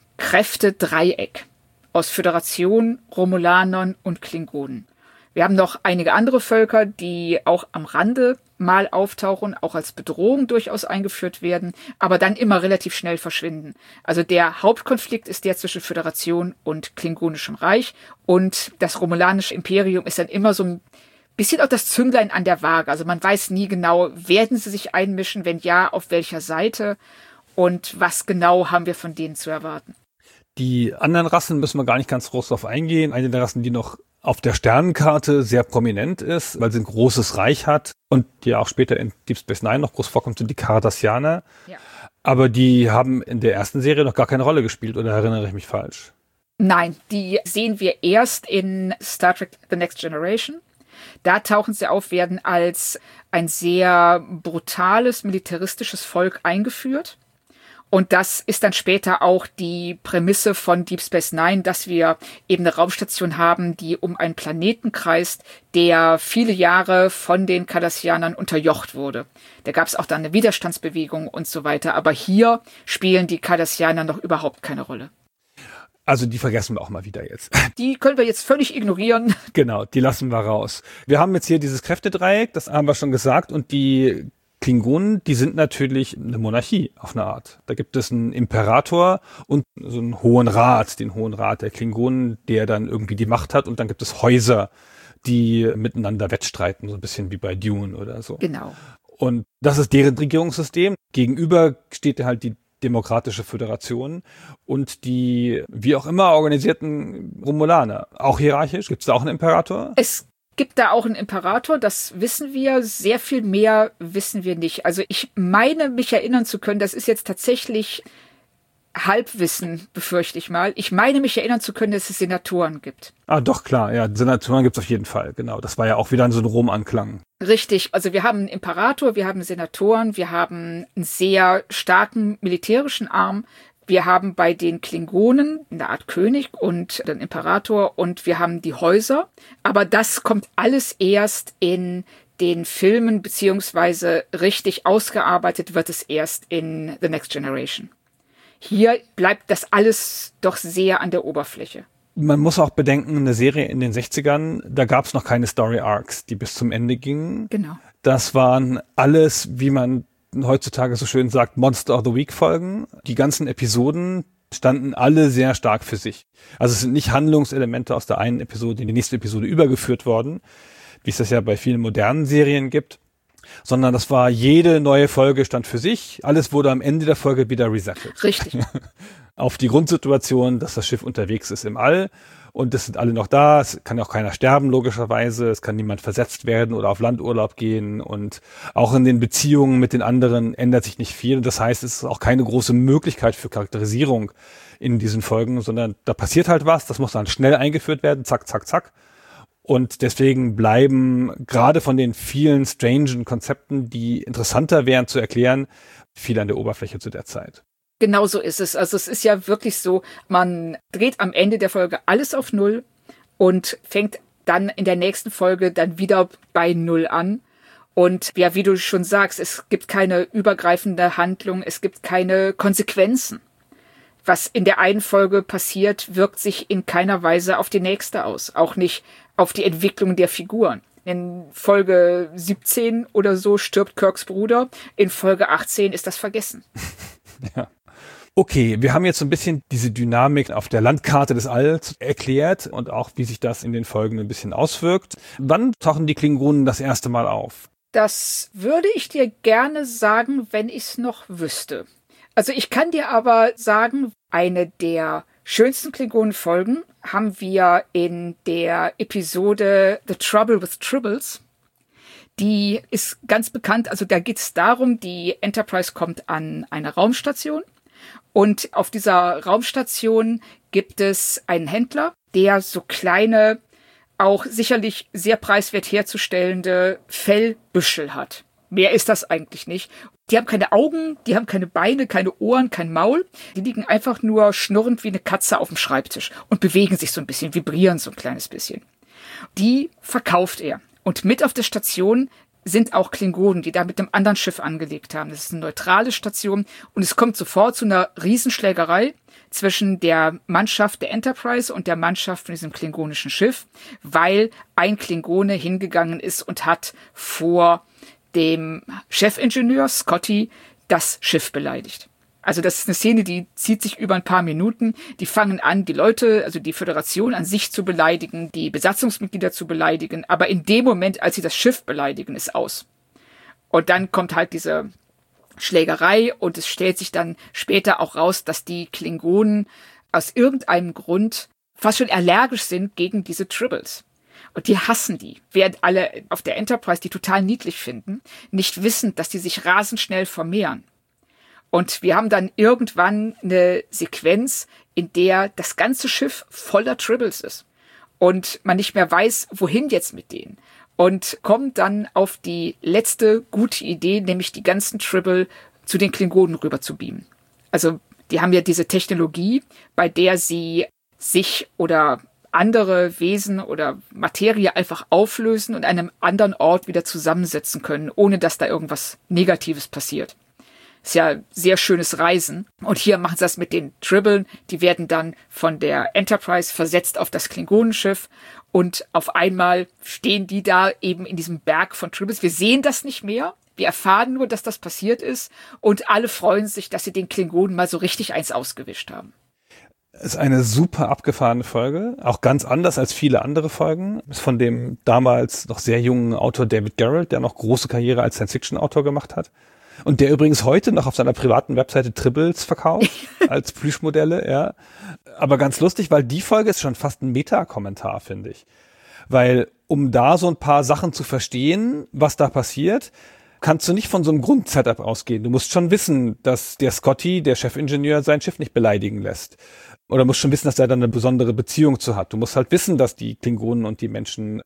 Kräftedreieck aus Föderation, Romulanern und Klingonen. Wir haben noch einige andere Völker, die auch am Rande mal auftauchen, auch als Bedrohung durchaus eingeführt werden, aber dann immer relativ schnell verschwinden. Also der Hauptkonflikt ist der zwischen Föderation und Klingonischem Reich und das romulanische Imperium ist dann immer so ein bisschen auch das Zünglein an der Waage. Also man weiß nie genau, werden sie sich einmischen, wenn ja, auf welcher Seite und was genau haben wir von denen zu erwarten. Die anderen Rassen müssen wir gar nicht ganz groß drauf eingehen. Eine der Rassen, die noch auf der Sternenkarte sehr prominent ist, weil sie ein großes Reich hat und die auch später in Deep Space Nine noch groß vorkommt, sind die Cardassianer. Ja. Aber die haben in der ersten Serie noch gar keine Rolle gespielt, oder erinnere ich mich falsch? Nein, die sehen wir erst in Star Trek The Next Generation. Da tauchen sie auf, werden als ein sehr brutales, militaristisches Volk eingeführt. Und das ist dann später auch die Prämisse von Deep Space Nine, dass wir eben eine Raumstation haben, die um einen Planeten kreist, der viele Jahre von den Cardassianern unterjocht wurde. Da gab es auch dann eine Widerstandsbewegung und so weiter. Aber hier spielen die Cardassianer noch überhaupt keine Rolle. Also die vergessen wir auch mal wieder jetzt. Die können wir jetzt völlig ignorieren. Genau, die lassen wir raus. Wir haben jetzt hier dieses Kräftedreieck, das haben wir schon gesagt, und die Klingonen, die sind natürlich eine Monarchie auf eine Art. Da gibt es einen Imperator und so einen Hohen Rat, den Hohen Rat der Klingonen, der dann irgendwie die Macht hat. Und dann gibt es Häuser, die miteinander wettstreiten, so ein bisschen wie bei Dune oder so. Genau. Und das ist deren Regierungssystem. Gegenüber steht halt die Demokratische Föderation und die wie auch immer organisierten Romulaner. Auch hierarchisch? Gibt es da auch einen Imperator? Es gibt da auch einen Imperator, das wissen wir. Sehr viel mehr wissen wir nicht. Also ich meine, mich erinnern zu können, das ist jetzt tatsächlich Halbwissen, befürchte ich mal. Ich meine, mich erinnern zu können, dass es Senatoren gibt. Ah, doch, klar. Ja, Senatoren gibt es auf jeden Fall. Genau. Das war ja auch wieder so ein Rom-Anklang. Richtig. Also wir haben einen Imperator, wir haben Senatoren, wir haben einen sehr starken militärischen Arm. Wir haben bei den Klingonen eine Art König und den Imperator und wir haben die Häuser. Aber das kommt alles erst in den Filmen, beziehungsweise richtig ausgearbeitet wird es erst in The Next Generation. Hier bleibt das alles doch sehr an der Oberfläche. Man muss auch bedenken, eine Serie in den 60ern, da gab es noch keine Story Arcs, die bis zum Ende gingen. Genau. Das waren alles, wie man heutzutage so schön sagt, Monster of the Week Folgen. Die ganzen Episoden standen alle sehr stark für sich. Also es sind nicht Handlungselemente aus der einen Episode in die nächste Episode übergeführt worden, wie es das ja bei vielen modernen Serien gibt, sondern das war, jede neue Folge stand für sich. Alles wurde am Ende der Folge wieder resettet. Richtig. Auf die Grundsituation, dass das Schiff unterwegs ist im All und es sind alle noch da. Es kann auch keiner sterben, logischerweise. Es kann niemand versetzt werden oder auf Landurlaub gehen und auch in den Beziehungen mit den anderen ändert sich nicht viel. Das heißt, es ist auch keine große Möglichkeit für Charakterisierung in diesen Folgen, sondern da passiert halt was. Das muss dann schnell eingeführt werden. Zack, zack, zack. Und deswegen bleiben gerade von den vielen strangen Konzepten, die interessanter wären zu erklären, viel an der Oberfläche zu der Zeit. Genau so ist es. Also es ist ja wirklich so, man dreht am Ende der Folge alles auf Null und fängt dann in der nächsten Folge dann wieder bei Null an. Und ja, wie du schon sagst, es gibt keine übergreifende Handlung, es gibt keine Konsequenzen. Was in der einen Folge passiert, wirkt sich in keiner Weise auf die nächste aus. Auch nicht auf die Entwicklung der Figuren. In Folge 17 oder so stirbt Kirks Bruder. In Folge 18 ist das vergessen. Ja. Okay, wir haben jetzt so ein bisschen diese Dynamik auf der Landkarte des Alls erklärt und auch, wie sich das in den Folgen ein bisschen auswirkt. Wann tauchen die Klingonen das erste Mal auf? Das würde ich dir gerne sagen, wenn ich es noch wüsste. Also ich kann dir aber sagen, eine der schönsten Klingonen-Folgen haben wir in der Episode The Trouble with Tribbles. Die ist ganz bekannt, also da geht es darum, die Enterprise kommt an eine Raumstation und auf dieser Raumstation gibt es einen Händler, der so kleine, auch sicherlich sehr preiswert herzustellende Fellbüschel hat. Mehr ist das eigentlich nicht. Die haben keine Augen, die haben keine Beine, keine Ohren, kein Maul. Die liegen einfach nur schnurrend wie eine Katze auf dem Schreibtisch und bewegen sich so ein bisschen, vibrieren so ein kleines bisschen. Die verkauft er. Und mit auf der Station sind auch Klingonen, die da mit einem anderen Schiff angelegt haben. Das ist eine neutrale Station und es kommt sofort zu einer Riesenschlägerei zwischen der Mannschaft der Enterprise und der Mannschaft von diesem klingonischen Schiff, weil ein Klingone hingegangen ist und hat vor dem Chefingenieur Scotty das Schiff beleidigt. Also das ist eine Szene, die zieht sich über ein paar Minuten. Die fangen an, die Leute, also die Föderation an sich zu beleidigen, die Besatzungsmitglieder zu beleidigen. Aber in dem Moment, als sie das Schiff beleidigen, ist aus. Und dann kommt halt diese Schlägerei und es stellt sich dann später auch raus, dass die Klingonen aus irgendeinem Grund fast schon allergisch sind gegen diese Tribbles. Und die hassen die, während alle auf der Enterprise die total niedlich finden, nicht wissen, dass die sich rasend schnell vermehren. Und wir haben dann irgendwann eine Sequenz, in der das ganze Schiff voller Tribbles ist. Und man nicht mehr weiß, wohin jetzt mit denen. Und kommt dann auf die letzte gute Idee, nämlich die ganzen Tribble zu den Klingonen rüber zu beamen. Also die haben ja diese Technologie, bei der sie sich oder andere Wesen oder Materie einfach auflösen und an einem anderen Ort wieder zusammensetzen können, ohne dass da irgendwas Negatives passiert. Ist ja sehr schönes Reisen. Und hier machen sie das mit den Tribbeln. Die werden dann von der Enterprise versetzt auf das Klingonenschiff. Und auf einmal stehen die da eben in diesem Berg von Tribbles. Wir sehen das nicht mehr. Wir erfahren nur, dass das passiert ist. Und alle freuen sich, dass sie den Klingonen mal so richtig eins ausgewischt haben. Ist eine super abgefahrene Folge, auch ganz anders als viele andere Folgen. Ist von dem damals noch sehr jungen Autor David Gerrold, der noch große Karriere als Science-Fiction-Autor gemacht hat. Und der übrigens heute noch auf seiner privaten Webseite Tribbles verkauft, als Plüschmodelle, ja. Aber ganz lustig, weil die Folge ist schon fast ein Meta-Kommentar, finde ich. Weil, um da so ein paar Sachen zu verstehen, was da passiert, kannst du nicht von so einem Grundsetup ausgehen. Du musst schon wissen, dass der Scotty, der Chefingenieur, sein Schiff nicht beleidigen lässt. Oder musst schon wissen, dass er da eine besondere Beziehung zu hat. Du musst halt wissen, dass die Klingonen und die Menschen,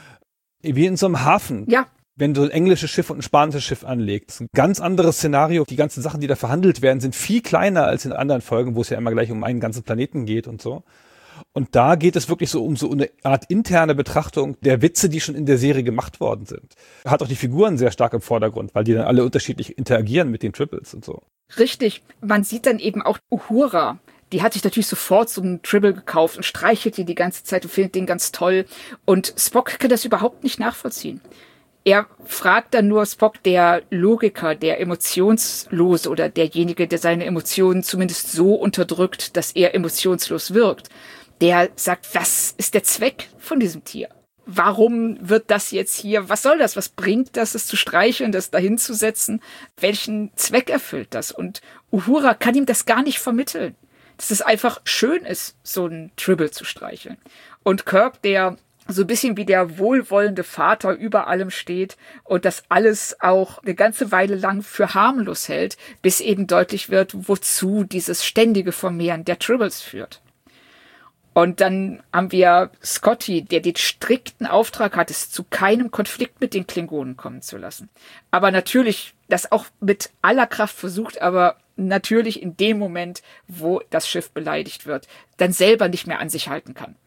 wie in so einem Hafen, ja, wenn du ein englisches Schiff und ein spanisches Schiff anlegst, ein ganz anderes Szenario. Die ganzen Sachen, die da verhandelt werden, sind viel kleiner als in anderen Folgen, wo es ja immer gleich um einen ganzen Planeten geht und so. Und da geht es wirklich so um so eine Art interne Betrachtung der Witze, die schon in der Serie gemacht worden sind. Hat auch die Figuren sehr stark im Vordergrund, weil die dann alle unterschiedlich interagieren mit den Triples und so. Richtig. Man sieht dann eben auch Uhura. Die hat sich natürlich sofort so einen Tribble gekauft und streichelt die ganze Zeit und findet den ganz toll. Und Spock kann das überhaupt nicht nachvollziehen. Er fragt dann nur Spock, der Logiker, der Emotionslose oder derjenige, der seine Emotionen zumindest so unterdrückt, dass er emotionslos wirkt. Der sagt, was ist der Zweck von diesem Tier? Warum wird das jetzt hier, was soll das? Was bringt das, es zu streicheln, das dahin zu setzen? Welchen Zweck erfüllt das? Und Uhura kann ihm das gar nicht vermitteln. Dass es einfach schön ist, so einen Tribble zu streicheln. Und Kirk, der so ein bisschen wie der wohlwollende Vater über allem steht und das alles auch eine ganze Weile lang für harmlos hält, bis eben deutlich wird, wozu dieses ständige Vermehren der Tribbles führt. Und dann haben wir Scotty, der den strikten Auftrag hat, es zu keinem Konflikt mit den Klingonen kommen zu lassen. Aber natürlich das auch mit aller Kraft versucht, aber natürlich in dem Moment, wo das Schiff beleidigt wird, dann selber nicht mehr an sich halten kann.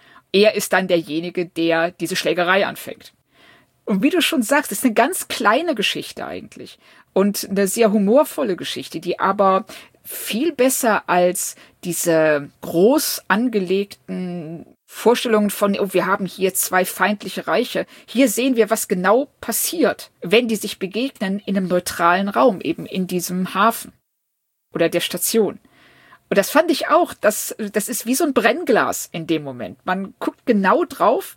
Er ist dann derjenige, der diese Schlägerei anfängt. Und wie du schon sagst, ist eine ganz kleine Geschichte eigentlich. Und eine sehr humorvolle Geschichte, die aber viel besser als diese groß angelegten Vorstellungen von, oh, wir haben hier zwei feindliche Reiche. Hier sehen wir, was genau passiert, wenn die sich begegnen in einem neutralen Raum, eben in diesem Hafen oder der Station. Und das fand ich auch, das ist wie so ein Brennglas in dem Moment. Man guckt genau drauf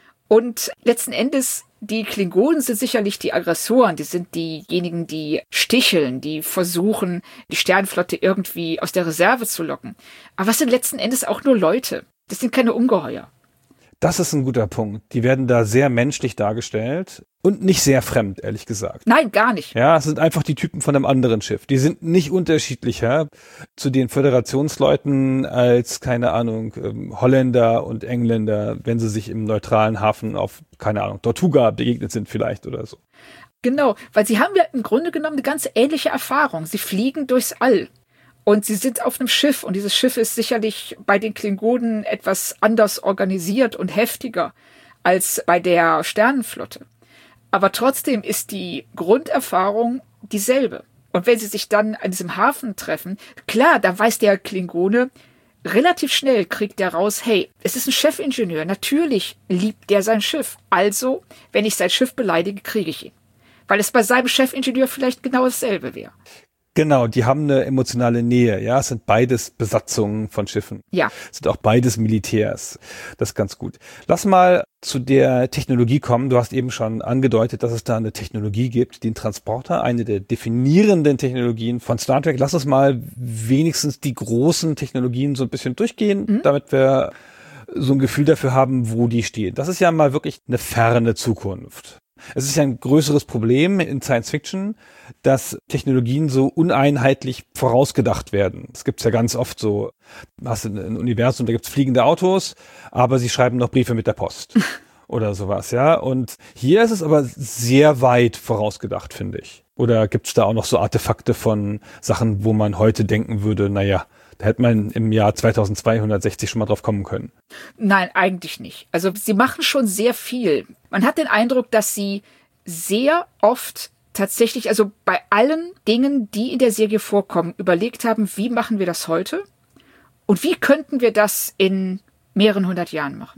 und letzten Endes, die Klingonen sind sicherlich die Aggressoren, die sind diejenigen, die sticheln, die versuchen, die Sternenflotte irgendwie aus der Reserve zu locken. Aber was sind letzten Endes auch nur Leute? Das sind keine Ungeheuer. Das ist ein guter Punkt. Die werden da sehr menschlich dargestellt und nicht sehr fremd, ehrlich gesagt. Nein, gar nicht. Ja, es sind einfach die Typen von einem anderen Schiff. Die sind nicht unterschiedlicher zu den Föderationsleuten als, keine Ahnung, Holländer und Engländer, wenn sie sich im neutralen Hafen auf, keine Ahnung, Tortuga begegnet sind vielleicht oder so. Genau, weil sie haben ja im Grunde genommen eine ganz ähnliche Erfahrung. Sie fliegen durchs All. Und sie sind auf einem Schiff und dieses Schiff ist sicherlich bei den Klingonen etwas anders organisiert und heftiger als bei der Sternenflotte. Aber trotzdem ist die Grunderfahrung dieselbe. Und wenn sie sich dann an diesem Hafen treffen, klar, da weiß der Klingone, relativ schnell kriegt der raus, hey, es ist ein Chefingenieur, natürlich liebt der sein Schiff. Also, wenn ich sein Schiff beleidige, kriege ich ihn. Weil es bei seinem Chefingenieur vielleicht genau dasselbe wäre. Genau, die haben eine emotionale Nähe, ja, es sind beides Besatzungen von Schiffen. Ja. Es sind auch beides Militärs. Das ist ganz gut. Lass mal zu der Technologie kommen. Du hast eben schon angedeutet, dass es da eine Technologie gibt, den Transporter, eine der definierenden Technologien von Star Trek. Lass uns mal wenigstens die großen Technologien so ein bisschen durchgehen, damit wir so ein Gefühl dafür haben, wo die stehen. Das ist ja mal wirklich eine ferne Zukunft. Es ist ja ein größeres Problem in Science Fiction, dass Technologien so uneinheitlich vorausgedacht werden. Es gibt's ja ganz oft so, hast du ein Universum, da gibt's fliegende Autos, aber sie schreiben noch Briefe mit der Post oder sowas, ja. Und hier ist es aber sehr weit vorausgedacht, finde ich. Oder gibt's da auch noch so Artefakte von Sachen, wo man heute denken würde, naja, da hätte man im Jahr 2260 schon mal drauf kommen können. Nein, eigentlich nicht. Also sie machen schon sehr viel. Man hat den Eindruck, dass sie sehr oft tatsächlich, also bei allen Dingen, die in der Serie vorkommen, überlegt haben, wie machen wir das heute? Und wie könnten wir das in mehreren 100 Jahren machen?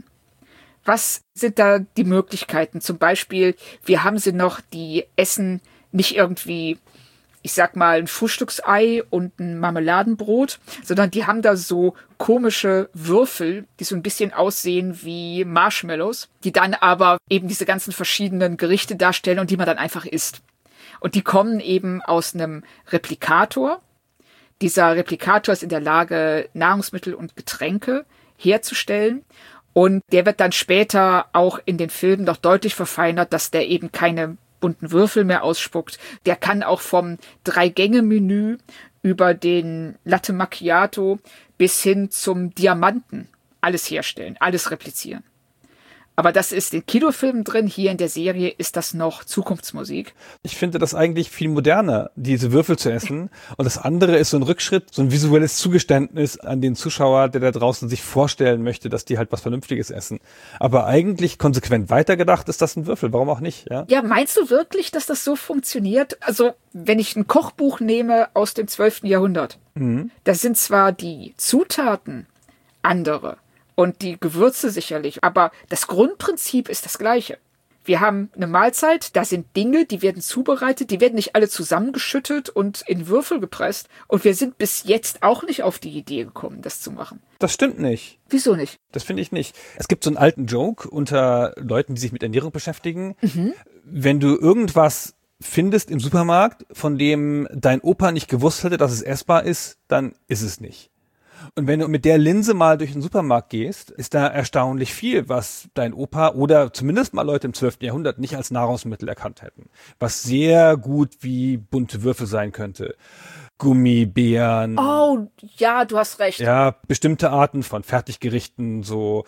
Was sind da die Möglichkeiten? Zum Beispiel, wir haben sie noch, die essen nicht irgendwie, ich sag mal, ein Frühstücksei und ein Marmeladenbrot, sondern die haben da so komische Würfel, die so ein bisschen aussehen wie Marshmallows, die dann aber eben diese ganzen verschiedenen Gerichte darstellen und die man dann einfach isst. Und die kommen eben aus einem Replikator. Dieser Replikator ist in der Lage, Nahrungsmittel und Getränke herzustellen. Und der wird dann später auch in den Filmen noch deutlich verfeinert, dass der eben keine bunten Würfel mehr ausspuckt. Der kann auch vom 3-Gänge-Menü über den Latte Macchiato bis hin zum Diamanten alles herstellen, alles replizieren. Aber das ist in Kinofilmen drin, hier in der Serie ist das noch Zukunftsmusik. Ich finde das eigentlich viel moderner, diese Würfel zu essen. Und das andere ist so ein Rückschritt, so ein visuelles Zugeständnis an den Zuschauer, der da draußen sich vorstellen möchte, dass die halt was Vernünftiges essen. Aber eigentlich konsequent weitergedacht ist das ein Würfel. Warum auch nicht? Ja, meinst du wirklich, dass das so funktioniert? Also, wenn ich ein Kochbuch nehme aus dem 12. Jahrhundert, da sind zwar die Zutaten andere, und die Gewürze sicherlich. Aber das Grundprinzip ist das gleiche. Wir haben eine Mahlzeit, da sind Dinge, die werden zubereitet, die werden nicht alle zusammengeschüttet und in Würfel gepresst. Und wir sind bis jetzt auch nicht auf die Idee gekommen, das zu machen. Das stimmt nicht. Wieso nicht? Das finde ich nicht. Es gibt so einen alten Joke unter Leuten, die sich mit Ernährung beschäftigen. Wenn du irgendwas findest im Supermarkt, von dem dein Opa nicht gewusst hätte, dass es essbar ist, dann ist es nicht. Und wenn du mit der Linse mal durch den Supermarkt gehst, ist da erstaunlich viel, was dein Opa oder zumindest mal Leute im 12. Jahrhundert nicht als Nahrungsmittel erkannt hätten. Was sehr gut wie bunte Würfel sein könnte. Gummibären. Oh, ja, du hast recht. Ja, bestimmte Arten von Fertiggerichten, so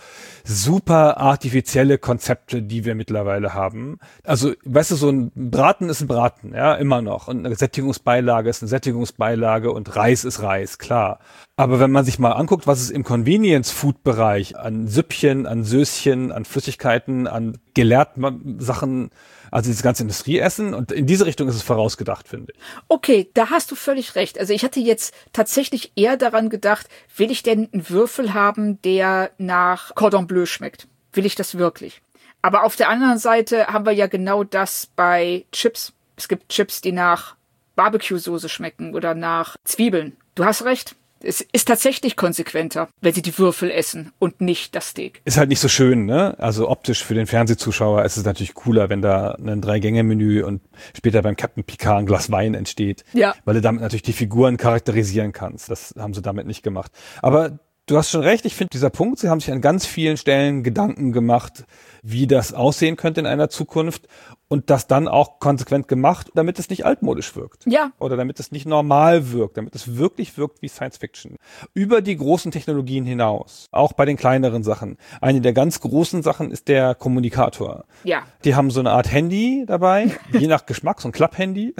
super artifizielle Konzepte, die wir mittlerweile haben. Also, weißt du, so ein Braten ist ein Braten, ja, immer noch. Und eine Sättigungsbeilage ist eine Sättigungsbeilage und Reis ist Reis, klar. Aber wenn man sich mal anguckt, was es im Convenience-Food-Bereich an Süppchen, an Söschen, an Flüssigkeiten, an gelehrten Sachen, also diese ganze Industrieessen, und in diese Richtung ist es vorausgedacht, finde ich. Okay, da hast du völlig recht. Also ich hatte jetzt tatsächlich eher daran gedacht, will ich denn einen Würfel haben, der nach Cordon Bleu schmeckt? Will ich das wirklich? Aber auf der anderen Seite haben wir ja genau das bei Chips. Es gibt Chips, die nach Barbecue-Soße schmecken oder nach Zwiebeln. Du hast recht. Es ist tatsächlich konsequenter, wenn sie die Würfel essen und nicht das Steak. Ist halt nicht so schön, ne? Also optisch für den Fernsehzuschauer ist es natürlich cooler, wenn da ein 3-Gänge-Menü und später beim Captain Picard ein Glas Wein entsteht. Ja. Weil du damit natürlich die Figuren charakterisieren kannst. Das haben sie damit nicht gemacht. Aber du hast schon recht, ich finde dieser Punkt, sie haben sich an ganz vielen Stellen Gedanken gemacht, wie das aussehen könnte in einer Zukunft und das dann auch konsequent gemacht, damit es nicht altmodisch wirkt. Ja. Oder damit es nicht normal wirkt, damit es wirklich wirkt wie Science Fiction. Über die großen Technologien hinaus, auch bei den kleineren Sachen. Eine der ganz großen Sachen ist der Kommunikator. Ja. Die haben so eine Art Handy dabei, je nach Geschmack, so ein Klapphandy,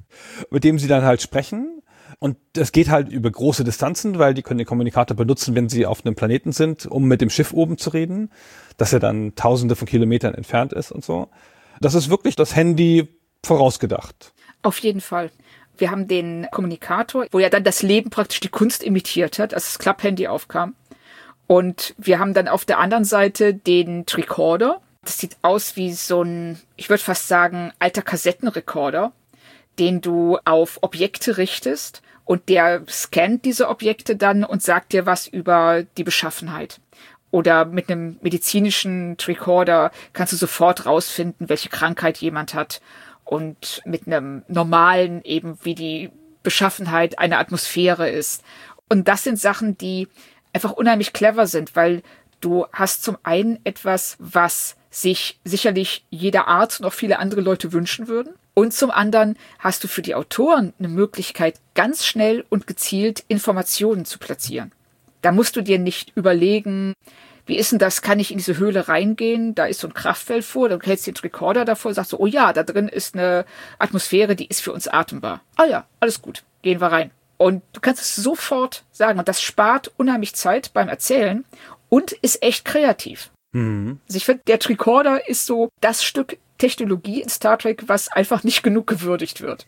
mit dem sie dann halt sprechen. Und das geht halt über große Distanzen, weil die können den Kommunikator benutzen, wenn sie auf einem Planeten sind, um mit dem Schiff oben zu reden, das ja dann Tausende von Kilometern entfernt ist und so. Das ist wirklich das Handy vorausgedacht. Auf jeden Fall. Wir haben den Kommunikator, wo ja dann das Leben praktisch die Kunst imitiert hat, als das Klapphandy aufkam. Und wir haben dann auf der anderen Seite den Tricorder. Das sieht aus wie so ein, ich würde fast sagen, alter Kassettenrekorder, den du auf Objekte richtest und der scannt diese Objekte dann und sagt dir was über die Beschaffenheit. Oder mit einem medizinischen Tricorder kannst du sofort rausfinden, welche Krankheit jemand hat. Und mit einem normalen eben, wie die Beschaffenheit einer Atmosphäre ist. Und das sind Sachen, die einfach unheimlich clever sind, weil du hast zum einen etwas, was sich sicherlich jeder Arzt und auch viele andere Leute wünschen würden. Und zum anderen hast du für die Autoren eine Möglichkeit, ganz schnell und gezielt Informationen zu platzieren. Da musst du dir nicht überlegen, wie ist denn das, kann ich in diese Höhle reingehen, da ist so ein Kraftfeld vor, dann hältst du den Rekorder davor und sagst so, oh ja, da drin ist eine Atmosphäre, die ist für uns atembar. Ah ja, alles gut, gehen wir rein. Und du kannst es sofort sagen und das spart unheimlich Zeit beim Erzählen und ist echt kreativ. Mhm. Also ich finde, der Tricorder ist so das Stück Technologie in Star Trek, was einfach nicht genug gewürdigt wird.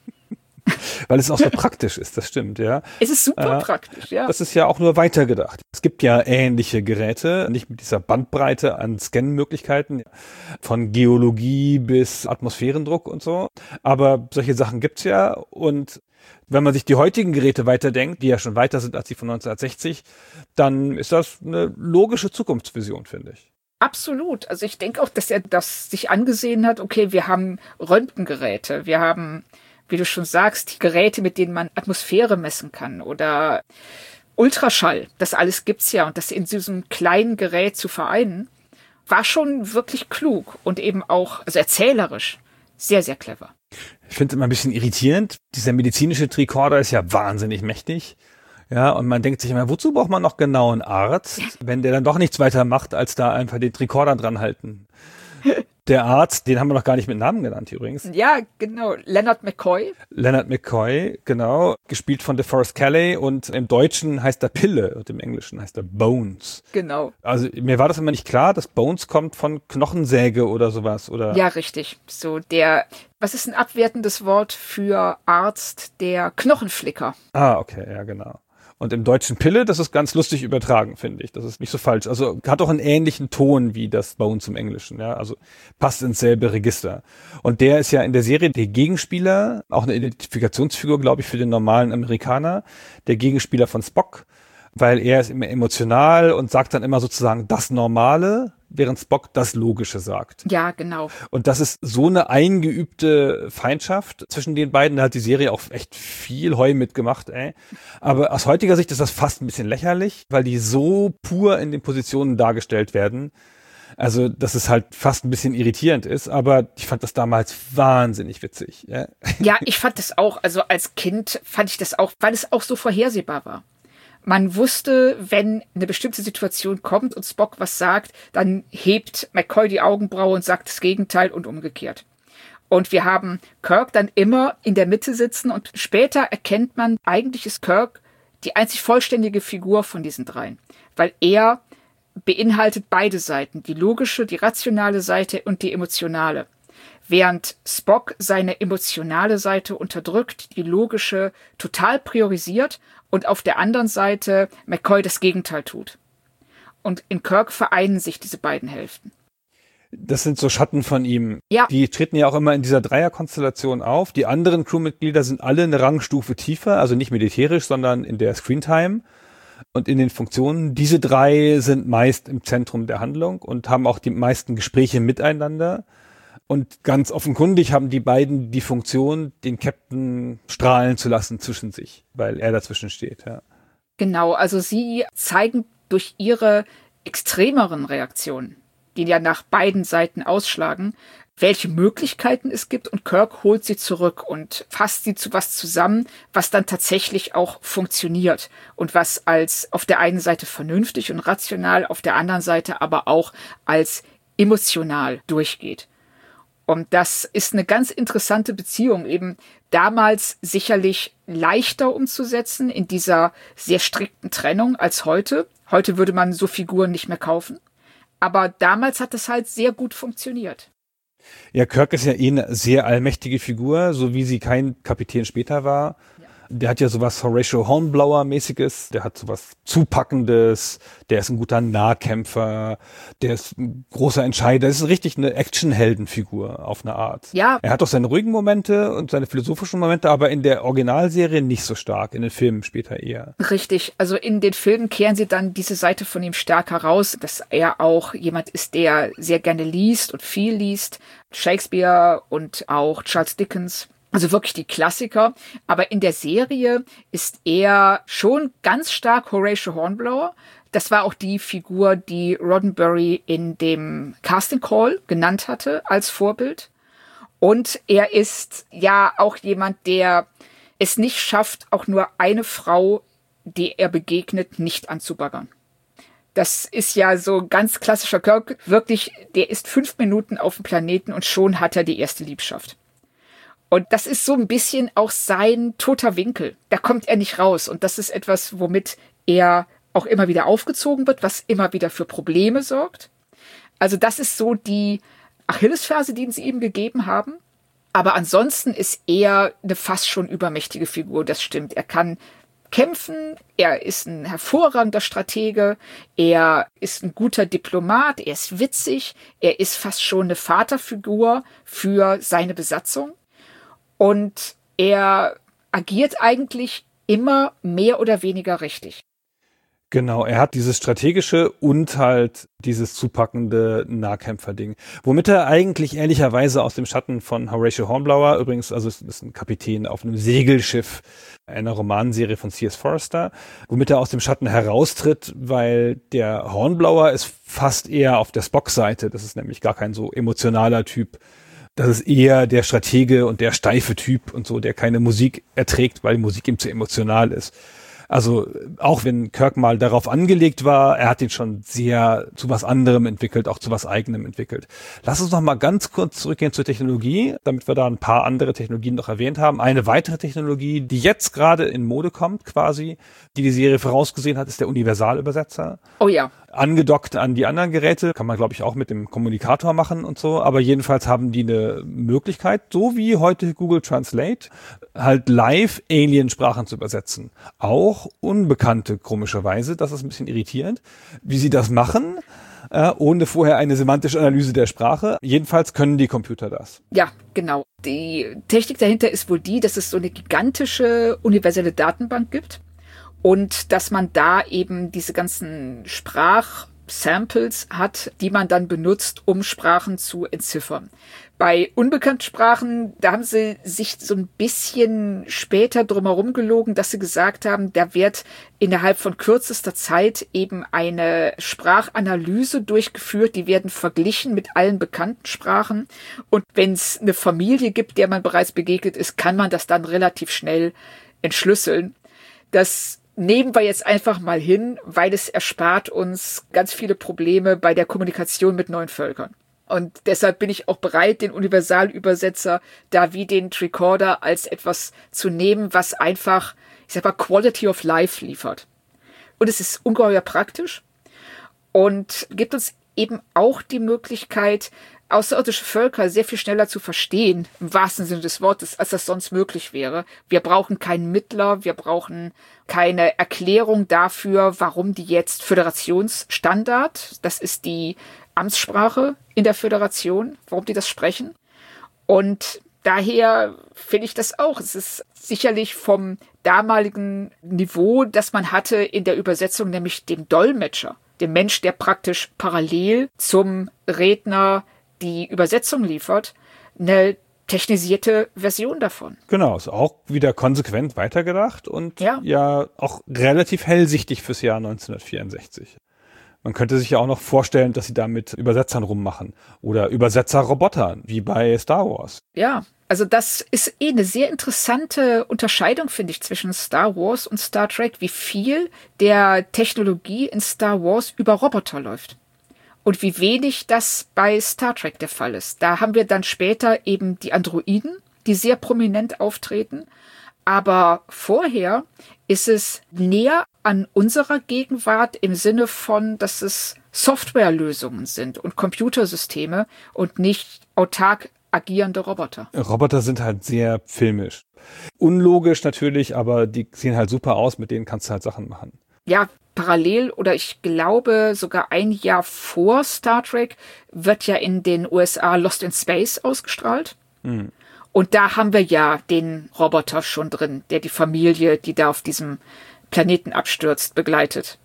Weil es auch so praktisch ist, das stimmt, ja. Es ist super praktisch, ja. Das ist ja auch nur weitergedacht. Es gibt ja ähnliche Geräte, nicht mit dieser Bandbreite an Scan-Möglichkeiten, von Geologie bis Atmosphärendruck und so. Aber solche Sachen gibt's ja. Und wenn man sich die heutigen Geräte weiterdenkt, die ja schon weiter sind als die von 1960, dann ist das eine logische Zukunftsvision, finde ich. Absolut. Also ich denke auch, dass er das sich angesehen hat, okay, wir haben Röntgengeräte, wir haben, wie du schon sagst, die Geräte, mit denen man Atmosphäre messen kann oder Ultraschall. Das alles gibt's ja und das in diesem kleinen Gerät zu vereinen, war schon wirklich klug und eben auch, also erzählerisch, sehr, sehr clever. Ich finde es immer ein bisschen irritierend. Dieser medizinische Tricorder ist ja wahnsinnig mächtig. Ja, und man denkt sich immer, wozu braucht man noch genau einen Arzt, wenn der dann doch nichts weiter macht, als da einfach den Tricorder dran halten. Der Arzt, den haben wir noch gar nicht mit Namen genannt übrigens. Ja, genau. Leonard McCoy. Leonard McCoy, genau. Gespielt von DeForest Kelley und im Deutschen heißt er Pille und im Englischen heißt er Bones. Genau. Also mir war das immer nicht klar, dass Bones kommt von Knochensäge oder sowas, oder? Ja, richtig. So was ist ein abwertendes Wort für Arzt? Der Knochenflicker. Ah, okay, ja, genau. Und im Deutschen Pille, das ist ganz lustig übertragen, finde ich. Das ist nicht so falsch. Also hat auch einen ähnlichen Ton wie das Bones im Englischen, ja. Also passt ins selbe Register. Und der ist ja in der Serie der Gegenspieler, auch eine Identifikationsfigur, glaube ich, für den normalen Amerikaner, der Gegenspieler von Spock, weil er ist immer emotional und sagt dann immer sozusagen das Normale, während Spock das Logische sagt. Ja, genau. Und das ist so eine eingeübte Feindschaft zwischen den beiden. Da hat die Serie auch echt viel Heu mitgemacht, ey. Aber aus heutiger Sicht ist das fast ein bisschen lächerlich, weil die so pur in den Positionen dargestellt werden. Also, dass es halt fast ein bisschen irritierend ist, aber ich fand das damals wahnsinnig witzig. Ja, ja, ich fand das auch, also als Kind fand ich das auch, weil es auch so vorhersehbar war. Man wusste, wenn eine bestimmte Situation kommt und Spock was sagt, dann hebt McCoy die Augenbraue und sagt das Gegenteil und umgekehrt. Und wir haben Kirk dann immer in der Mitte sitzen und später erkennt man, eigentlich ist Kirk die einzig vollständige Figur von diesen dreien, weil er beinhaltet beide Seiten, die logische, die rationale Seite und die emotionale. Während Spock seine emotionale Seite unterdrückt, die logische total priorisiert und auf der anderen Seite McCoy das Gegenteil tut. Und in Kirk vereinen sich diese beiden Hälften. Das sind so Schatten von ihm. Ja. Die treten ja auch immer in dieser Dreierkonstellation auf. Die anderen Crewmitglieder sind alle eine Rangstufe tiefer, also nicht militärisch, sondern in der Screentime und in den Funktionen. Diese drei sind meist im Zentrum der Handlung und haben auch die meisten Gespräche miteinander. Und ganz offenkundig haben die beiden die Funktion, den Captain strahlen zu lassen zwischen sich, weil er dazwischen steht. Ja. Genau, also sie zeigen durch ihre extremeren Reaktionen, die ja nach beiden Seiten ausschlagen, welche Möglichkeiten es gibt, und Kirk holt sie zurück und fasst sie zu was zusammen, was dann tatsächlich auch funktioniert und was als auf der einen Seite vernünftig und rational, auf der anderen Seite aber auch als emotional durchgeht. Und das ist eine ganz interessante Beziehung, eben damals sicherlich leichter umzusetzen in dieser sehr strikten Trennung als heute. Heute würde man so Figuren nicht mehr kaufen. Aber damals hat es halt sehr gut funktioniert. Ja, Kirk ist ja eine sehr allmächtige Figur, so wie sie kein Kapitän später war. Ja. Der hat ja sowas Horatio Hornblower-mäßiges, der hat sowas Zupackendes, der ist ein guter Nahkämpfer, der ist ein großer Entscheider. Das ist richtig eine Actionheldenfigur auf eine Art. Ja. Er hat auch seine ruhigen Momente und seine philosophischen Momente, aber in der Originalserie nicht so stark, in den Filmen später eher. Richtig, also in den Filmen kehren sie dann diese Seite von ihm stärker raus, dass er auch jemand ist, der sehr gerne liest und viel liest. Shakespeare und auch Charles Dickens. Also wirklich die Klassiker. Aber in der Serie ist er schon ganz stark Horatio Hornblower. Das war auch die Figur, die Roddenberry in dem Casting Call genannt hatte als Vorbild. Und er ist ja auch jemand, der es nicht schafft, auch nur eine Frau, die er begegnet, nicht anzubaggern. Das ist ja so ganz klassischer Kirk. Wirklich, der ist 5 Minuten auf dem Planeten und schon hat er die erste Liebschaft. Und das ist so ein bisschen auch sein toter Winkel. Da kommt er nicht raus. Und das ist etwas, womit er auch immer wieder aufgezogen wird, was immer wieder für Probleme sorgt. Also das ist so die Achillesferse, die sie ihm gegeben haben. Aber ansonsten ist er eine fast schon übermächtige Figur. Das stimmt. Er kann kämpfen, er ist ein hervorragender Stratege, er ist ein guter Diplomat, er ist witzig, er ist fast schon eine Vaterfigur für seine Besatzung. Und er agiert eigentlich immer mehr oder weniger richtig. Genau, er hat dieses strategische und halt dieses zupackende Nahkämpfer-Ding. Womit er eigentlich ehrlicherweise aus dem Schatten von Horatio Hornblower, übrigens, also es ist ein Kapitän auf einem Segelschiff, einer Romanserie von C.S. Forester, womit er aus dem Schatten heraustritt, weil der Hornblower ist fast eher auf der Spock-Seite. Das ist nämlich gar kein so emotionaler Typ. Das ist eher der Stratege und der steife Typ und so, der keine Musik erträgt, weil die Musik ihm zu emotional ist. Also auch wenn Kirk mal darauf angelegt war, er hat ihn schon sehr zu was anderem entwickelt, auch zu was Eigenem entwickelt. Lass uns noch mal ganz kurz zurückgehen zur Technologie, damit wir da ein paar andere Technologien noch erwähnt haben. Eine weitere Technologie, die jetzt gerade in Mode kommt quasi, die Serie vorausgesehen hat, ist der Universalübersetzer. Oh ja. Angedockt an die anderen Geräte, kann man glaube ich auch mit dem Kommunikator machen und so, aber jedenfalls haben die eine Möglichkeit, so wie heute Google Translate, halt live Aliensprachen zu übersetzen. Auch Unbekannte, komischerweise, das ist ein bisschen irritierend, wie sie das machen, ohne vorher eine semantische Analyse der Sprache. Jedenfalls können die Computer das. Ja, genau. Die Technik dahinter ist wohl die, dass es so eine gigantische universelle Datenbank gibt. Und dass man da eben diese ganzen Samples hat, die man dann benutzt, um Sprachen zu entziffern. Bei unbekannten Sprachen, da haben sie sich so ein bisschen später drumherum gelogen, dass sie gesagt haben, da wird innerhalb von kürzester Zeit eben eine Sprachanalyse durchgeführt, die werden verglichen mit allen bekannten Sprachen. Und wenn es eine Familie gibt, der man bereits begegnet ist, kann man das dann relativ schnell entschlüsseln. Das nehmen wir jetzt einfach mal hin, weil es erspart uns ganz viele Probleme bei der Kommunikation mit neuen Völkern. Und deshalb bin ich auch bereit, den Universalübersetzer da wie den Tricorder als etwas zu nehmen, was einfach, ich sag mal, Quality of Life liefert. Und es ist ungeheuer praktisch und gibt uns eben auch die Möglichkeit, außerirdische Völker sehr viel schneller zu verstehen, im wahrsten Sinne des Wortes, als das sonst möglich wäre. Wir brauchen keinen Mittler, wir brauchen keine Erklärung dafür, warum die jetzt Föderationsstandard, das ist die Amtssprache in der Föderation, warum die das sprechen. Und daher finde ich das auch. Es ist sicherlich vom damaligen Niveau, das man hatte in der Übersetzung, nämlich dem Dolmetscher, dem Mensch, der praktisch parallel zum Redner die Übersetzung liefert, eine technisierte Version davon. Genau, ist auch wieder konsequent weitergedacht und ja auch relativ hellsichtig fürs Jahr 1964. Man könnte sich ja auch noch vorstellen, dass sie da mit Übersetzern rummachen oder Übersetzerrobotern, wie bei Star Wars. Ja, also das ist eine sehr interessante Unterscheidung, finde ich, zwischen Star Wars und Star Trek, wie viel der Technologie in Star Wars über Roboter läuft. Und wie wenig das bei Star Trek der Fall ist. Da haben wir dann später eben die Androiden, die sehr prominent auftreten. Aber vorher ist es näher an unserer Gegenwart im Sinne von, dass es Softwarelösungen sind und Computersysteme und nicht autark agierende Roboter. Roboter sind halt sehr filmisch. Unlogisch natürlich, aber die sehen halt super aus, mit denen kannst du halt Sachen machen. Ja, parallel oder ich glaube sogar ein Jahr vor Star Trek wird ja in den USA Lost in Space ausgestrahlt. Und da haben wir ja den Roboter schon drin, der die Familie, die da auf diesem Planeten abstürzt, begleitet.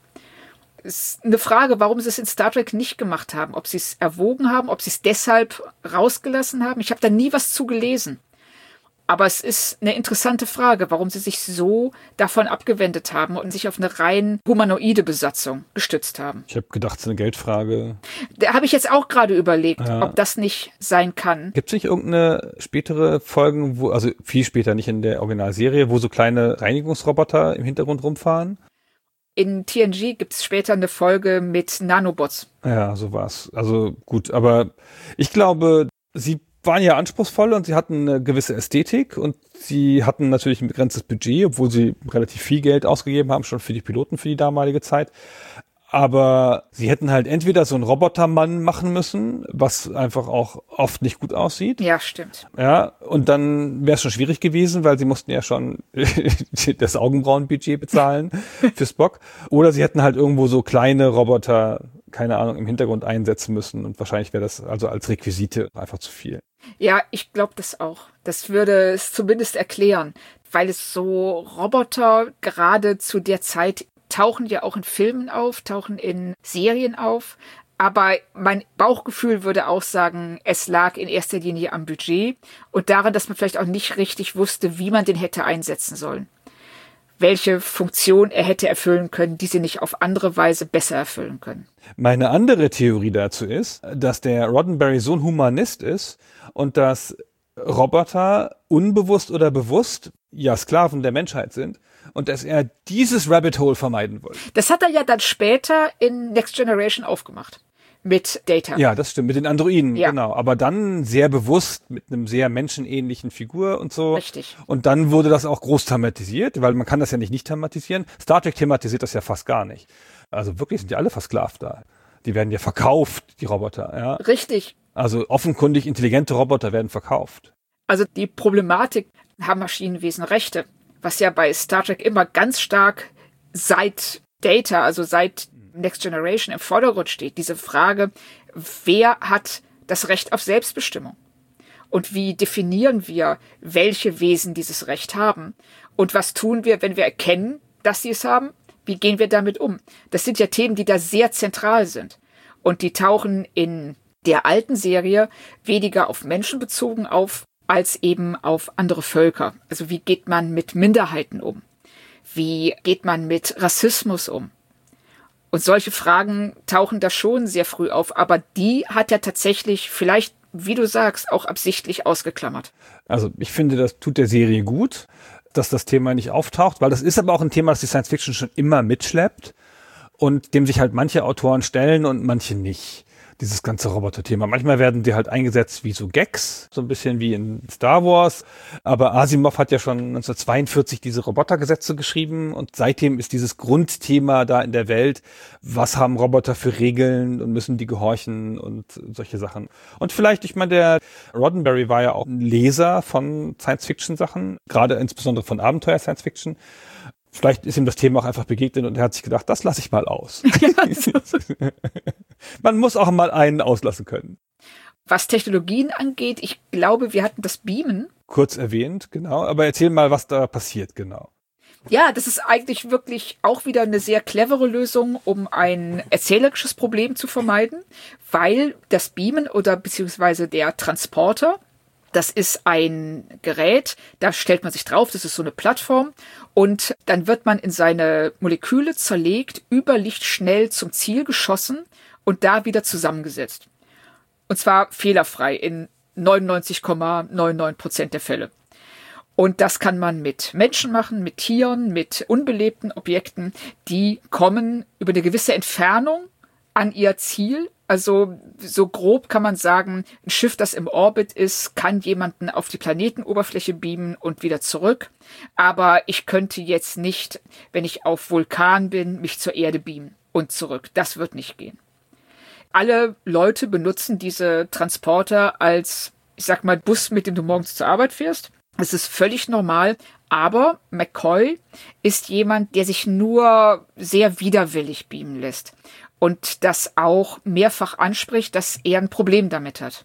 Ist eine Frage, warum sie es in Star Trek nicht gemacht haben. Ob sie es erwogen haben, ob sie es deshalb rausgelassen haben. Ich habe da nie was zu gelesen. Aber es ist eine interessante Frage, warum sie sich so davon abgewendet haben und sich auf eine rein humanoide Besatzung gestützt haben. Ich habe gedacht, es ist eine Geldfrage. Da habe ich jetzt auch gerade überlegt, ob das nicht sein kann. Gibt es nicht irgendeine spätere Folgen, wo, also viel später, nicht in der Originalserie, wo so kleine Reinigungsroboter im Hintergrund rumfahren? In TNG gibt es später eine Folge mit Nanobots. Ja, so war's. Also gut, aber ich glaube, sie waren ja anspruchsvoll und sie hatten eine gewisse Ästhetik und sie hatten natürlich ein begrenztes Budget, obwohl sie relativ viel Geld ausgegeben haben, schon für die Piloten für die damalige Zeit. Aber sie hätten halt entweder so einen Robotermann machen müssen, was einfach auch oft nicht gut aussieht. Ja, stimmt. Ja, und dann wäre es schon schwierig gewesen, weil sie mussten ja schon das Augenbrauenbudget bezahlen für Spock. Oder sie hätten halt irgendwo so kleine Roboter, keine Ahnung, im Hintergrund einsetzen müssen. Und wahrscheinlich wäre das also als Requisite einfach zu viel. Ja, ich glaube das auch. Das würde es zumindest erklären, weil es so Roboter gerade zu der Zeit tauchen ja auch in Filmen auf, tauchen in Serien auf. Aber mein Bauchgefühl würde auch sagen, es lag in erster Linie am Budget und daran, dass man vielleicht auch nicht richtig wusste, wie man den hätte einsetzen sollen. Welche Funktion er hätte erfüllen können, die sie nicht auf andere Weise besser erfüllen können. Meine andere Theorie dazu ist, dass der Roddenberry so ein Humanist ist und dass Roboter unbewusst oder bewusst ja Sklaven der Menschheit sind und dass er dieses Rabbit Hole vermeiden wollte. Das hat er ja dann später in Next Generation aufgemacht. Mit Data. Ja, das stimmt, mit den Androiden, ja. Genau. Aber dann sehr bewusst mit einem sehr menschenähnlichen Figur und so. Richtig. Und dann wurde das auch groß thematisiert, weil man kann das ja nicht thematisieren. Star Trek thematisiert das ja fast gar nicht. Also wirklich sind ja alle versklavt da. Die werden ja verkauft, die Roboter. Ja. Richtig. Also offenkundig intelligente Roboter werden verkauft. Also die Problematik, haben Maschinenwesen Rechte? Was ja bei Star Trek immer ganz stark seit Data, also seit Next Generation im Vordergrund steht. Diese Frage, wer hat das Recht auf Selbstbestimmung? Und wie definieren wir, welche Wesen dieses Recht haben? Und was tun wir, wenn wir erkennen, dass sie es haben? Wie gehen wir damit um? Das sind ja Themen, die da sehr zentral sind. Und die tauchen in der alten Serie weniger auf Menschen bezogen auf, als eben auf andere Völker. Also wie geht man mit Minderheiten um? Wie geht man mit Rassismus um? Und solche Fragen tauchen da schon sehr früh auf. Aber die hat er tatsächlich vielleicht, wie du sagst, auch absichtlich ausgeklammert. Also ich finde, das tut der Serie gut, dass das Thema nicht auftaucht, weil das ist aber auch ein Thema, das die Science Fiction schon immer mitschleppt und dem sich halt manche Autoren stellen und manche nicht. Dieses ganze Roboter-Thema. Manchmal werden die halt eingesetzt wie so Gags, so ein bisschen wie in Star Wars. Aber Asimov hat ja schon 1942 diese Robotergesetze geschrieben und seitdem ist dieses Grundthema da in der Welt, was haben Roboter für Regeln und müssen die gehorchen und solche Sachen. Und vielleicht, ich meine, der Roddenberry war ja auch ein Leser von Science-Fiction-Sachen, gerade insbesondere von Abenteuer-Science-Fiction. Vielleicht ist ihm das Thema auch einfach begegnet und er hat sich gedacht, das lasse ich mal aus. Ja, man muss auch mal einen auslassen können. Was Technologien angeht, ich glaube, wir hatten das Beamen. Kurz erwähnt, genau. Aber erzähl mal, was da passiert, genau. Ja, das ist eigentlich wirklich auch wieder eine sehr clevere Lösung, um ein erzählerisches Problem zu vermeiden, weil das Beamen oder beziehungsweise der Transporter, das ist ein Gerät, da stellt man sich drauf, das ist so eine Plattform und dann wird man in seine Moleküle zerlegt, über Licht schnell zum Ziel geschossen und da wieder zusammengesetzt. Und zwar fehlerfrei in 99,99% der Fälle. Und das kann man mit Menschen machen, mit Tieren, mit unbelebten Objekten, die kommen über eine gewisse Entfernung an ihr Ziel. Also so grob kann man sagen, ein Schiff, das im Orbit ist, kann jemanden auf die Planetenoberfläche beamen und wieder zurück. Aber ich könnte jetzt nicht, wenn ich auf Vulkan bin, mich zur Erde beamen und zurück. Das wird nicht gehen. Alle Leute benutzen diese Transporter als, ich sag mal, Bus, mit dem du morgens zur Arbeit fährst. Es ist völlig normal, aber McCoy ist jemand, der sich nur sehr widerwillig beamen lässt. Und das auch mehrfach anspricht, dass er ein Problem damit hat.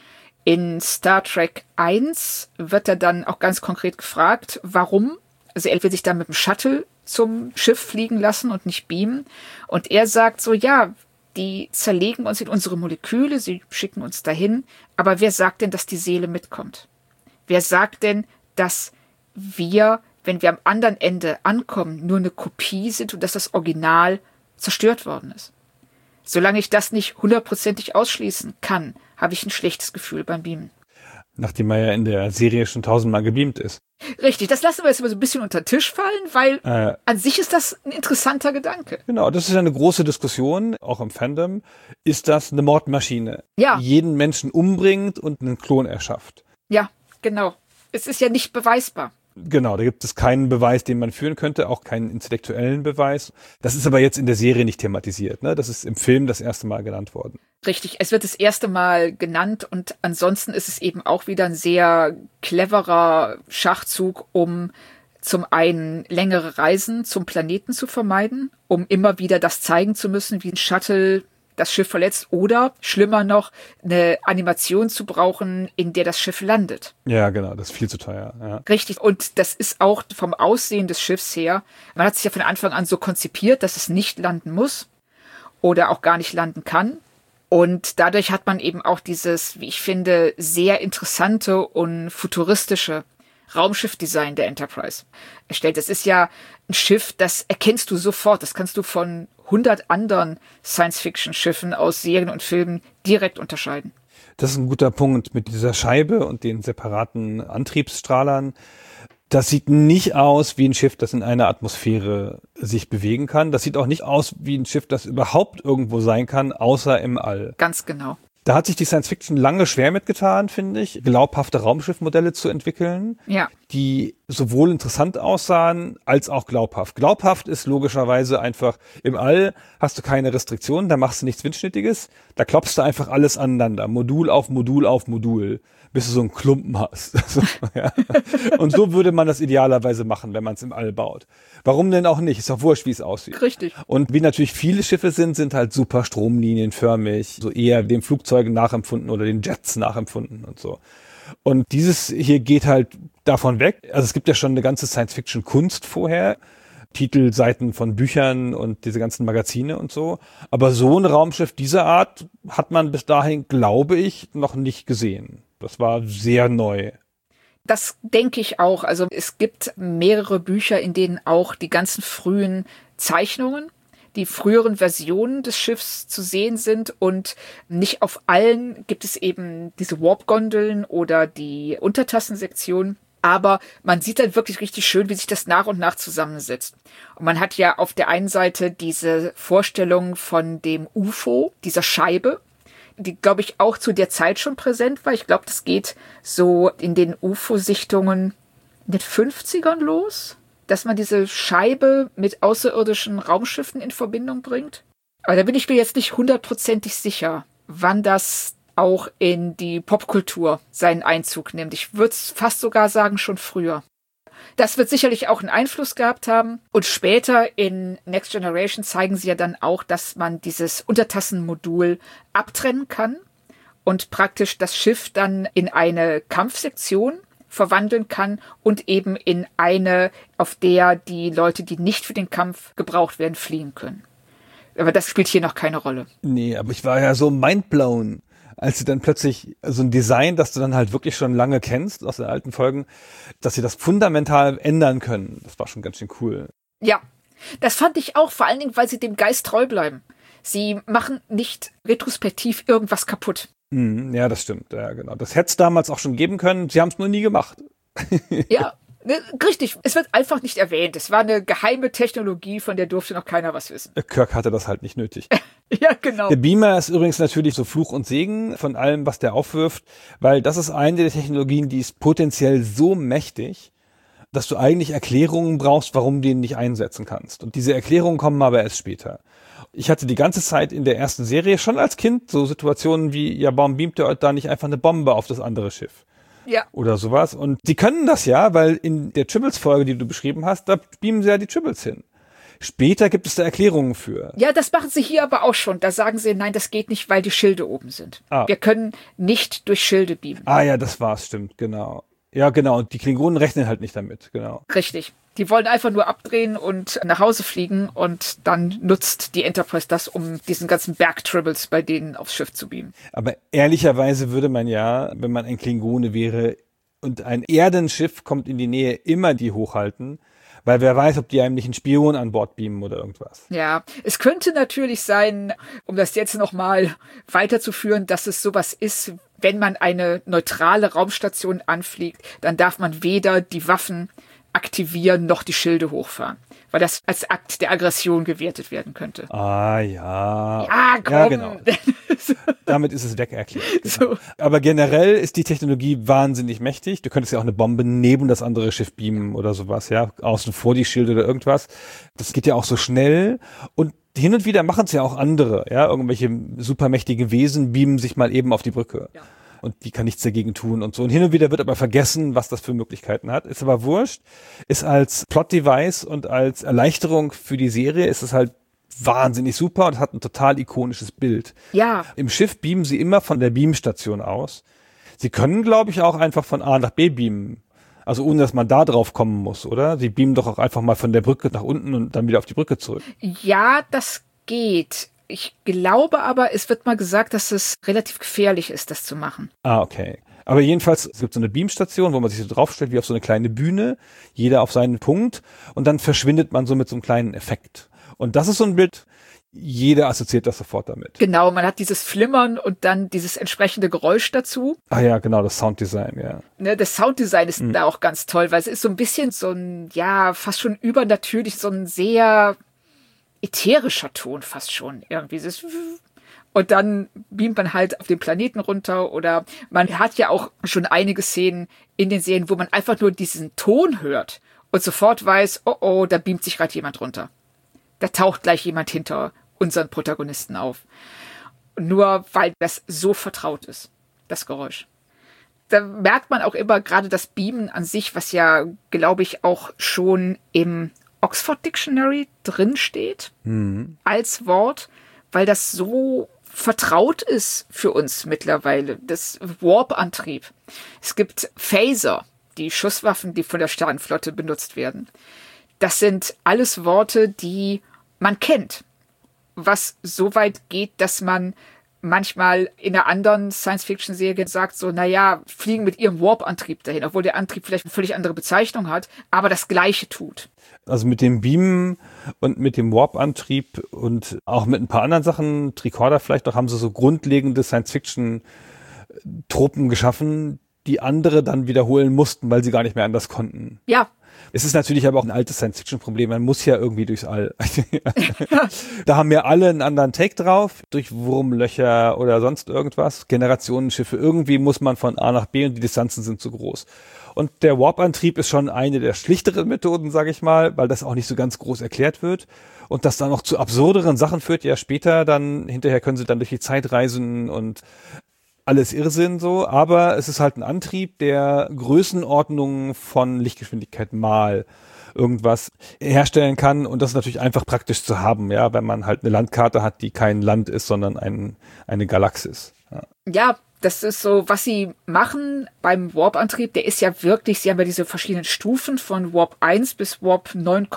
In Star Trek 1 wird er dann auch ganz konkret gefragt, warum. Also er will sich dann mit dem Shuttle zum Schiff fliegen lassen und nicht beamen. Und er sagt so, ja, die zerlegen uns in unsere Moleküle, sie schicken uns dahin. Aber wer sagt denn, dass die Seele mitkommt? Wer sagt denn, dass wir, wenn wir am anderen Ende ankommen, nur eine Kopie sind und dass das Original zerstört worden ist? Solange ich das nicht 100%ig ausschließen kann, habe ich ein schlechtes Gefühl beim Beamen. Nachdem er ja in der Serie schon 1000-mal gebeamt ist. Richtig, das lassen wir jetzt immer so ein bisschen unter den Tisch fallen, weil an sich ist das ein interessanter Gedanke. Genau, das ist ja eine große Diskussion, auch im Fandom. Ist das eine Mordmaschine, ja, die jeden Menschen umbringt und einen Klon erschafft? Ja, genau. Es ist ja nicht beweisbar. Genau, da gibt es keinen Beweis, den man führen könnte, auch keinen intellektuellen Beweis. Das ist aber jetzt in der Serie nicht thematisiert, ne? Das ist im Film das erste Mal genannt worden. Richtig, es wird das erste Mal genannt und ansonsten ist es eben auch wieder ein sehr cleverer Schachzug, um zum einen längere Reisen zum Planeten zu vermeiden, um immer wieder das zeigen zu müssen, wie ein Shuttle das Schiff verletzt oder, schlimmer noch, eine Animation zu brauchen, in der das Schiff landet. Ja, genau, das ist viel zu teuer. Ja. Richtig, und das ist auch vom Aussehen des Schiffs her, man hat sich ja von Anfang an so konzipiert, dass es nicht landen muss oder auch gar nicht landen kann. Und dadurch hat man eben auch dieses, wie ich finde, sehr interessante und futuristische Raumschiffdesign der Enterprise erstellt. Das ist ja ein Schiff, das erkennst du sofort. Das kannst du von 100 anderen Science-Fiction-Schiffen aus Serien und Filmen direkt unterscheiden. Das ist ein guter Punkt mit dieser Scheibe und den separaten Antriebsstrahlern. Das sieht nicht aus wie ein Schiff, das in einer Atmosphäre sich bewegen kann. Das sieht auch nicht aus wie ein Schiff, das überhaupt irgendwo sein kann, außer im All. Ganz genau. Da hat sich die Science Fiction lange schwer mitgetan, finde ich, glaubhafte Raumschiffmodelle zu entwickeln, ja, die sowohl interessant aussahen als auch glaubhaft. Glaubhaft ist logischerweise einfach, im All hast du keine Restriktionen, da machst du nichts Windschnittiges, da klopfst du einfach alles aneinander, Modul auf Modul auf Modul, bis du so einen Klumpen hast. Ja. Und so würde man das idealerweise machen, wenn man es im All baut. Warum denn auch nicht? Ist doch wurscht, wie es aussieht. Richtig. Und wie natürlich viele Schiffe sind halt super stromlinienförmig, so eher den Flugzeugen nachempfunden oder den Jets nachempfunden und so. Und dieses hier geht halt davon weg. Also es gibt ja schon eine ganze Science-Fiction-Kunst vorher. Titelseiten von Büchern und diese ganzen Magazine und so. Aber so ein Raumschiff dieser Art hat man bis dahin, glaube ich, noch nicht gesehen. Das war sehr neu. Das denke ich auch. Also es gibt mehrere Bücher, in denen auch die ganzen frühen Zeichnungen, die früheren Versionen des Schiffs zu sehen sind, und nicht auf allen gibt es eben diese Warp-Gondeln oder die Untertassensektion. Aber man sieht dann wirklich richtig schön, wie sich das nach und nach zusammensetzt. Und man hat ja auf der einen Seite diese Vorstellung von dem UFO, dieser Scheibe, die, glaube ich, auch zu der Zeit schon präsent war. Ich glaube, das geht so in den UFO-Sichtungen in den 50ern los, dass man diese Scheibe mit außerirdischen Raumschiffen in Verbindung bringt. Aber da bin ich mir jetzt nicht 100% sicher, wann das auch in die Popkultur seinen Einzug nimmt. Ich würde fast sogar sagen, schon früher. Das wird sicherlich auch einen Einfluss gehabt haben. Und später in Next Generation zeigen sie ja dann auch, dass man dieses Untertassenmodul abtrennen kann und praktisch das Schiff dann in eine Kampfsektion verwandeln kann und eben in eine, auf der die Leute, die nicht für den Kampf gebraucht werden, fliehen können. Aber das spielt hier noch keine Rolle. Nee, aber ich war ja so mindblown, als sie dann plötzlich so ein Design, das du dann halt wirklich schon lange kennst aus den alten Folgen, dass sie das fundamental ändern können. Das war schon ganz schön cool. Ja, das fand ich auch, vor allen Dingen, weil sie dem Geist treu bleiben. Sie machen nicht retrospektiv irgendwas kaputt. Ja, das stimmt. Ja, genau. Das hätte es damals auch schon geben können. Sie haben es nur nie gemacht. Ja, richtig. Es wird einfach nicht erwähnt. Es war eine geheime Technologie, von der durfte noch keiner was wissen. Kirk hatte das halt nicht nötig. Ja, genau. Der Beamer ist übrigens natürlich so Fluch und Segen von allem, was der aufwirft, weil das ist eine der Technologien, die ist potenziell so mächtig, dass du eigentlich Erklärungen brauchst, warum du den nicht einsetzen kannst. Und diese Erklärungen kommen aber erst später. Ich hatte die ganze Zeit in der ersten Serie schon als Kind so Situationen wie, ja, warum beamt ihr da nicht einfach eine Bombe auf das andere Schiff? Ja. Oder sowas. Und sie können das ja, weil in der Tribbles-Folge, die du beschrieben hast, da beamen sie ja die Tribbles hin. Später gibt es da Erklärungen für. Ja, das machen sie hier aber auch schon. Da sagen sie, nein, das geht nicht, weil die Schilde oben sind. Wir können nicht durch Schilde beamen. Ah ja, das war's, stimmt, genau. Ja, genau. Und die Klingonen rechnen halt nicht damit, genau. Richtig. Die wollen einfach nur abdrehen und nach Hause fliegen, und dann nutzt die Enterprise das, um diesen ganzen Berg-Tribbles bei denen aufs Schiff zu beamen. Aber ehrlicherweise würde man ja, wenn man ein Klingone wäre und ein Erdenschiff kommt in die Nähe, immer die hochhalten, weil wer weiß, ob die einem nicht einen Spion an Bord beamen oder irgendwas. Ja, es könnte natürlich sein, um das jetzt nochmal weiterzuführen, dass es sowas ist, wenn man eine neutrale Raumstation anfliegt, dann darf man weder die Waffen aktivieren noch die Schilde hochfahren, weil das als Akt der Aggression gewertet werden könnte. Ah ja. Ja, komm. Ja, genau. Damit ist es wegerklärt. Genau. So. Aber generell ist die Technologie wahnsinnig mächtig. Du könntest ja auch eine Bombe neben das andere Schiff beamen oder sowas, ja, außen vor die Schilde oder irgendwas. Das geht ja auch so schnell, und hin und wieder machen es ja auch andere, ja, irgendwelche supermächtige Wesen beamen sich mal eben auf die Brücke. Ja. Und die kann nichts dagegen tun und so. Und hin und wieder wird aber vergessen, was das für Möglichkeiten hat. Ist aber wurscht. Ist als Plot-Device und als Erleichterung für die Serie ist es halt wahnsinnig super und hat ein total ikonisches Bild. Ja. Im Schiff beamen sie immer von der Beamstation aus. Sie können, glaube ich, auch einfach von A nach B beamen. Also ohne, dass man da drauf kommen muss, oder? Sie beamen doch auch einfach mal von der Brücke nach unten und dann wieder auf die Brücke zurück. Ja, das geht. Ich glaube aber, es wird mal gesagt, dass es relativ gefährlich ist, das zu machen. Ah, okay. Aber jedenfalls, es gibt so eine Beamstation, wo man sich so draufstellt, wie auf so eine kleine Bühne, jeder auf seinen Punkt, und dann verschwindet man so mit so einem kleinen Effekt. Und das ist so ein Bild, jeder assoziiert das sofort damit. Genau, man hat dieses Flimmern und dann dieses entsprechende Geräusch dazu. Ah ja, genau, das Sounddesign, ja. Ne, das Sounddesign ist da auch ganz toll, weil es ist so ein bisschen so ein, ja, fast schon übernatürlich, so ein sehr ätherischer Ton fast schon irgendwie. Und dann beamt man halt auf den Planeten runter, oder man hat ja auch schon einige Szenen in den Serien, wo man einfach nur diesen Ton hört und sofort weiß, oh, da beamt sich gerade jemand runter. Da taucht gleich jemand hinter unseren Protagonisten auf. Nur weil das so vertraut ist, das Geräusch. Da merkt man auch immer gerade das Beamen an sich, was ja, glaube ich, auch schon im Oxford Dictionary drin steht, als Wort, weil das so vertraut ist für uns mittlerweile, das Warp-Antrieb. Es gibt Phaser, die Schusswaffen, die von der Sternenflotte benutzt werden. das sind alles Worte, die man kennt. Was so weit geht, dass man manchmal in einer anderen Science-Fiction-Serie sagt so, naja, fliegen mit ihrem Warp-Antrieb dahin, obwohl der Antrieb vielleicht eine völlig andere Bezeichnung hat, aber das Gleiche tut. Also mit dem Beamen und mit dem Warp-Antrieb und auch mit ein paar anderen Sachen, Tricorder vielleicht auch, haben sie so grundlegende Science-Fiction-Tropen geschaffen, die andere dann wiederholen mussten, weil sie gar nicht mehr anders konnten. Ja. Es ist natürlich aber auch ein altes Science-Fiction-Problem. Man muss ja irgendwie durchs All. Da haben ja alle einen anderen Take drauf, durch Wurmlöcher oder sonst irgendwas. Generationenschiffe. Irgendwie muss man von A nach B und die Distanzen sind zu groß. Und der Warp-Antrieb ist schon eine der schlichteren Methoden, sage ich mal, weil das auch nicht so ganz groß erklärt wird. Und das dann noch zu absurderen Sachen führt, ja später dann, hinterher können sie dann durch die Zeit reisen und alles Irrsinn so, aber es ist halt ein Antrieb, der Größenordnungen von Lichtgeschwindigkeit mal irgendwas herstellen kann und das ist natürlich einfach praktisch zu haben, ja, wenn man halt eine Landkarte hat, die kein Land ist, sondern eine Galaxis. Ja, das ist so, was sie machen beim Warp-Antrieb, der ist ja wirklich, sie haben ja diese verschiedenen Stufen von Warp 1 bis Warp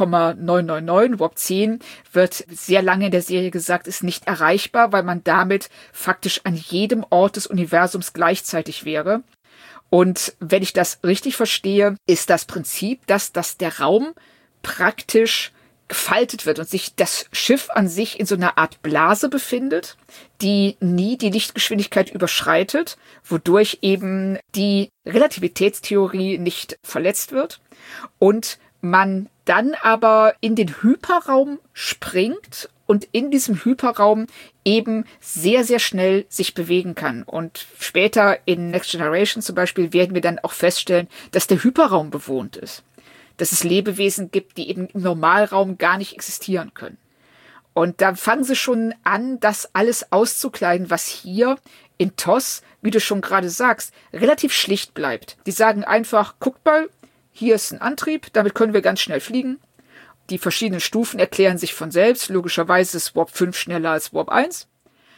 9,999. Warp 10 wird sehr lange in der Serie gesagt, ist nicht erreichbar, weil man damit faktisch an jedem Ort des Universums gleichzeitig wäre. Und wenn ich das richtig verstehe, ist das Prinzip, dass der Raum praktisch gefaltet wird und sich das Schiff an sich in so einer Art Blase befindet, die nie die Lichtgeschwindigkeit überschreitet, wodurch eben die Relativitätstheorie nicht verletzt wird und man dann aber in den Hyperraum springt und in diesem Hyperraum eben sehr, sehr schnell sich bewegen kann. Und später in Next Generation zum Beispiel werden wir dann auch feststellen, dass der Hyperraum bewohnt ist. Dass es Lebewesen gibt, die eben im Normalraum gar nicht existieren können. Und da fangen sie schon an, das alles auszukleiden, was hier in TOS, wie du schon gerade sagst, relativ schlicht bleibt. Die sagen einfach, guckt mal, hier ist ein Antrieb, damit können wir ganz schnell fliegen. Die verschiedenen Stufen erklären sich von selbst. Logischerweise ist Warp 5 schneller als Warp 1.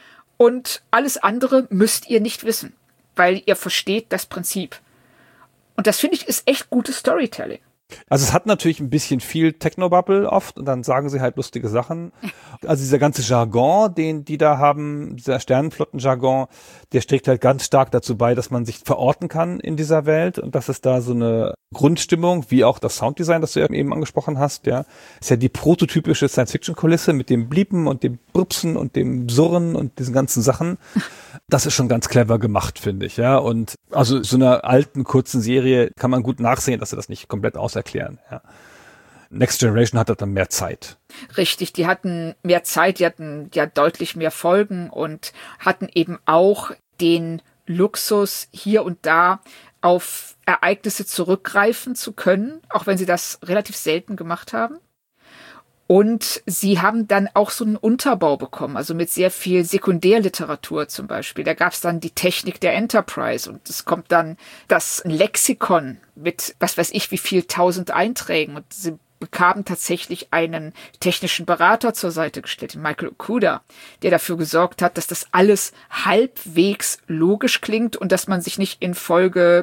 Und alles andere müsst ihr nicht wissen, weil ihr versteht das Prinzip. Und das finde ich ist echt gutes Storytelling. Also es hat natürlich ein bisschen viel Technobubble oft und dann sagen sie halt lustige Sachen. Also dieser ganze Jargon, den die da haben, dieser Sternenflotten-Jargon, der trägt halt ganz stark dazu bei, dass man sich verorten kann in dieser Welt und dass es da so eine Grundstimmung, wie auch das Sounddesign, das du ja eben angesprochen hast, ja, ist ja die prototypische Science-Fiction-Kulisse mit dem Bliepen und dem Brupsen und dem Surren und diesen ganzen Sachen. Das ist schon ganz clever gemacht, finde ich, ja. Und also so einer alten, kurzen Serie kann man gut nachsehen, dass sie das nicht komplett auserklären, ja. Next Generation hatte dann mehr Zeit. Richtig, die hatten mehr Zeit, die hatten ja deutlich mehr Folgen und hatten eben auch den Luxus, hier und da auf Ereignisse zurückgreifen zu können, auch wenn sie das relativ selten gemacht haben. Und sie haben dann auch so einen Unterbau bekommen, also mit sehr viel Sekundärliteratur zum Beispiel. Da gab es dann die Technik der Enterprise und es kommt dann das Lexikon mit, was weiß ich, wie viel 1000 Einträgen. Und sie bekamen tatsächlich einen technischen Berater zur Seite gestellt, den Michael Okuda, der dafür gesorgt hat, dass das alles halbwegs logisch klingt und dass man sich nicht in Folge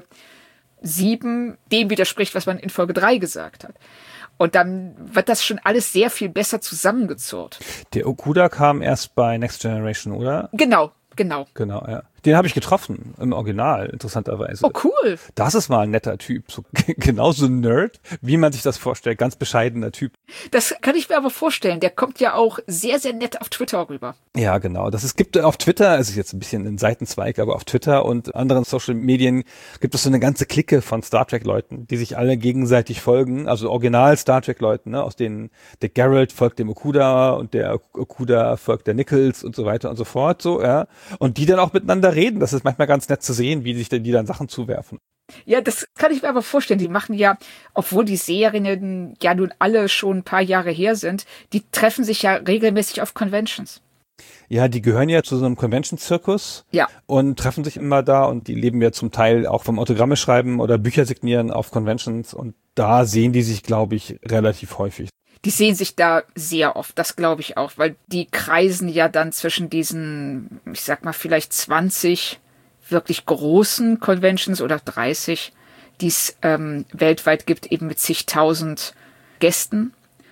7 dem widerspricht, was man in Folge 3 gesagt hat. Und dann wird das schon alles sehr viel besser zusammengezurrt. Der Okuda kam erst bei Next Generation, oder? Genau, Genau, ja. Den habe ich getroffen, im Original, interessanterweise. Oh, cool. Das ist mal ein netter Typ. So, genauso ein Nerd, wie man sich das vorstellt. Ganz bescheidener Typ. Das kann ich mir aber vorstellen. Der kommt ja auch sehr, sehr nett auf Twitter rüber. Ja, genau. Es gibt auf Twitter, es ist jetzt ein bisschen ein Seitenzweig, aber auf Twitter und anderen Social Medien gibt es so eine ganze Clique von Star Trek-Leuten, die sich alle gegenseitig folgen. Also Original Star Trek-Leuten, ne? Aus denen der Garrett folgt dem Okuda und der Okuda folgt der Nichols und so weiter und so fort, so, ja. Und die dann auch miteinander reden. Das ist manchmal ganz nett zu sehen, wie sich denn die dann Sachen zuwerfen. Ja, das kann ich mir aber vorstellen. Die machen ja, obwohl die Serien ja nun alle schon ein paar Jahre her sind, die treffen sich ja regelmäßig auf Conventions. Ja, die gehören ja zu so einem Convention-Zirkus. Ja. Und treffen sich immer da und die leben ja zum Teil auch vom Autogramme schreiben oder Bücher signieren auf Conventions und da sehen die sich, glaube ich, relativ häufig. Die sehen sich da sehr oft, das glaube ich auch, weil die kreisen ja dann zwischen diesen, ich sag mal vielleicht 20 wirklich großen Conventions oder 30, die es weltweit gibt, eben mit zigtausend Gästen.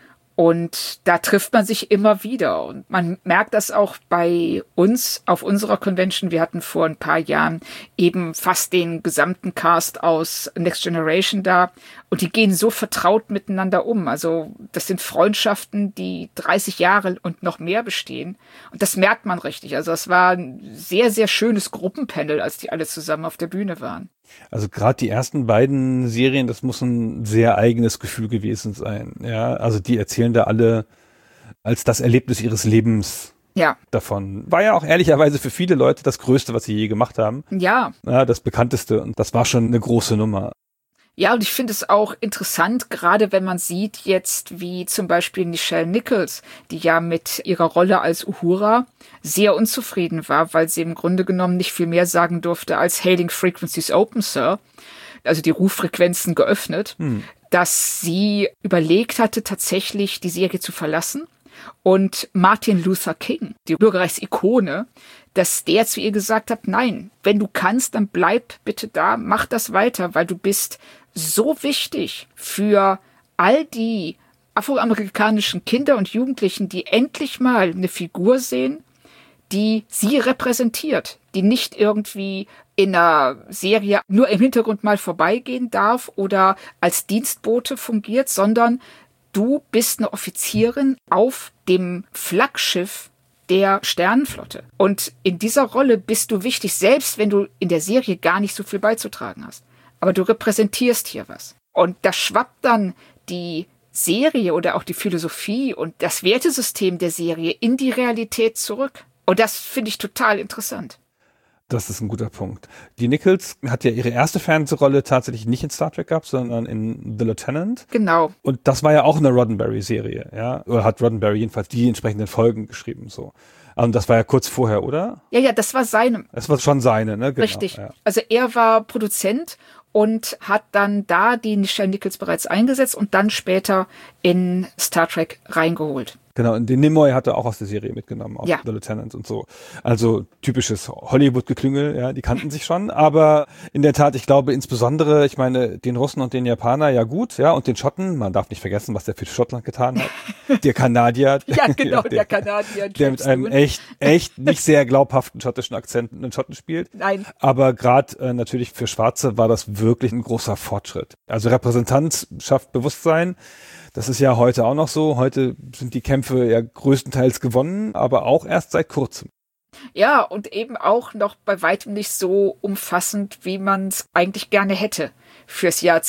Und da trifft man sich immer wieder. Und man merkt das auch bei uns auf unserer Convention. Wir hatten vor ein paar Jahren eben fast den gesamten Cast aus Next Generation da. Und die gehen so vertraut miteinander um. Also das sind Freundschaften, die 30 Jahre und noch mehr bestehen. Und das merkt man richtig. Also es war ein sehr, sehr schönes Gruppenpanel, als die alle zusammen auf der Bühne waren. Also gerade die ersten beiden Serien, das muss ein sehr eigenes Gefühl gewesen sein. Ja, also die erzählen da alle als das Erlebnis ihres Lebens davon. War ja auch ehrlicherweise für viele Leute das Größte, was sie je gemacht haben. Ja. Ja, das Bekannteste. Und das war schon eine große Nummer. Ja, und ich finde es auch interessant, gerade wenn man sieht jetzt, wie zum Beispiel Nichelle Nichols, die ja mit ihrer Rolle als Uhura sehr unzufrieden war, weil sie im Grunde genommen nicht viel mehr sagen durfte als Hailing Frequencies Open, Sir, also die Ruffrequenzen geöffnet, dass sie überlegt hatte, tatsächlich die Serie zu verlassen. Und Martin Luther King, die Bürgerrechtsikone, dass der zu ihr gesagt hat, nein, wenn du kannst, dann bleib bitte da, mach das weiter, weil du bist so wichtig für all die afroamerikanischen Kinder und Jugendlichen, die endlich mal eine Figur sehen, die sie repräsentiert, die nicht irgendwie in einer Serie nur im Hintergrund mal vorbeigehen darf oder als Dienstbote fungiert, sondern du bist eine Offizierin auf dem Flaggschiff der Sternenflotte. Und in dieser Rolle bist du wichtig, selbst wenn du in der Serie gar nicht so viel beizutragen hast. Aber du repräsentierst hier was. Und da schwappt dann die Serie oder auch die Philosophie und das Wertesystem der Serie in die Realität zurück. Und das finde ich total interessant. Das ist ein guter Punkt. Die Nichols hat ja ihre erste Fernsehrolle tatsächlich nicht in Star Trek gehabt, sondern in The Lieutenant. Genau. Und das war ja auch eine Roddenberry-Serie, ja. Oder hat Roddenberry jedenfalls die entsprechenden Folgen geschrieben, so. Und das war ja kurz vorher, oder? Ja, das war seine. Das war schon seine, ne? Genau, richtig. Ja. Also er war Produzent und hat dann da die Nichelle Nichols bereits eingesetzt und dann später in Star Trek reingeholt. Genau, und den Nimoy hat er auch aus der Serie mitgenommen, aus The Lieutenant und so. Also typisches Hollywood-Geklüngel, ja, die kannten sich schon. Aber in der Tat, ich glaube insbesondere, ich meine, den Russen und den Japaner, ja gut, ja, und den Schotten, man darf nicht vergessen, was der für Schottland getan hat. Der Kanadier. Ja, genau, der Kanadier. Der mit einem echt nicht sehr glaubhaften schottischen Akzent einen Schotten spielt. Nein. Aber gerade natürlich für Schwarze war das wirklich ein großer Fortschritt. Also Repräsentanz schafft Bewusstsein. Das ist ja heute auch noch so. Heute sind die Kämpfe ja größtenteils gewonnen, aber auch erst seit kurzem. Ja, und eben auch noch bei weitem nicht so umfassend, wie man es eigentlich gerne hätte fürs Jahr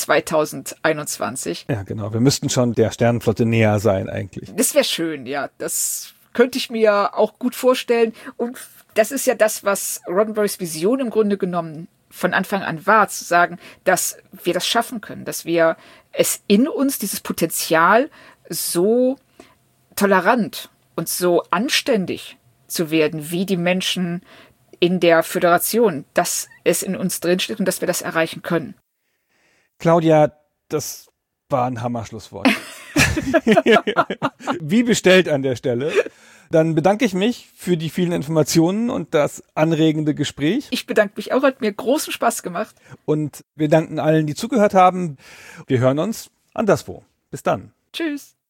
2021. Ja, genau. Wir müssten schon der Sternenflotte näher sein eigentlich. Das wäre schön, ja. Das könnte ich mir auch gut vorstellen. Und das ist ja das, was Roddenberrys Vision im Grunde genommen von Anfang an war, zu sagen, dass wir das schaffen können, dass wir es in uns, dieses Potenzial, so tolerant und so anständig zu werden, wie die Menschen in der Föderation, dass es in uns drinsteht und dass wir das erreichen können. Claudia, das war ein Hammerschlusswort. Wie bestellt an der Stelle. Dann bedanke ich mich für die vielen Informationen und das anregende Gespräch. Ich bedanke mich auch, hat mir großen Spaß gemacht. Und wir danken allen, die zugehört haben. Wir hören uns anderswo. Bis dann. Tschüss.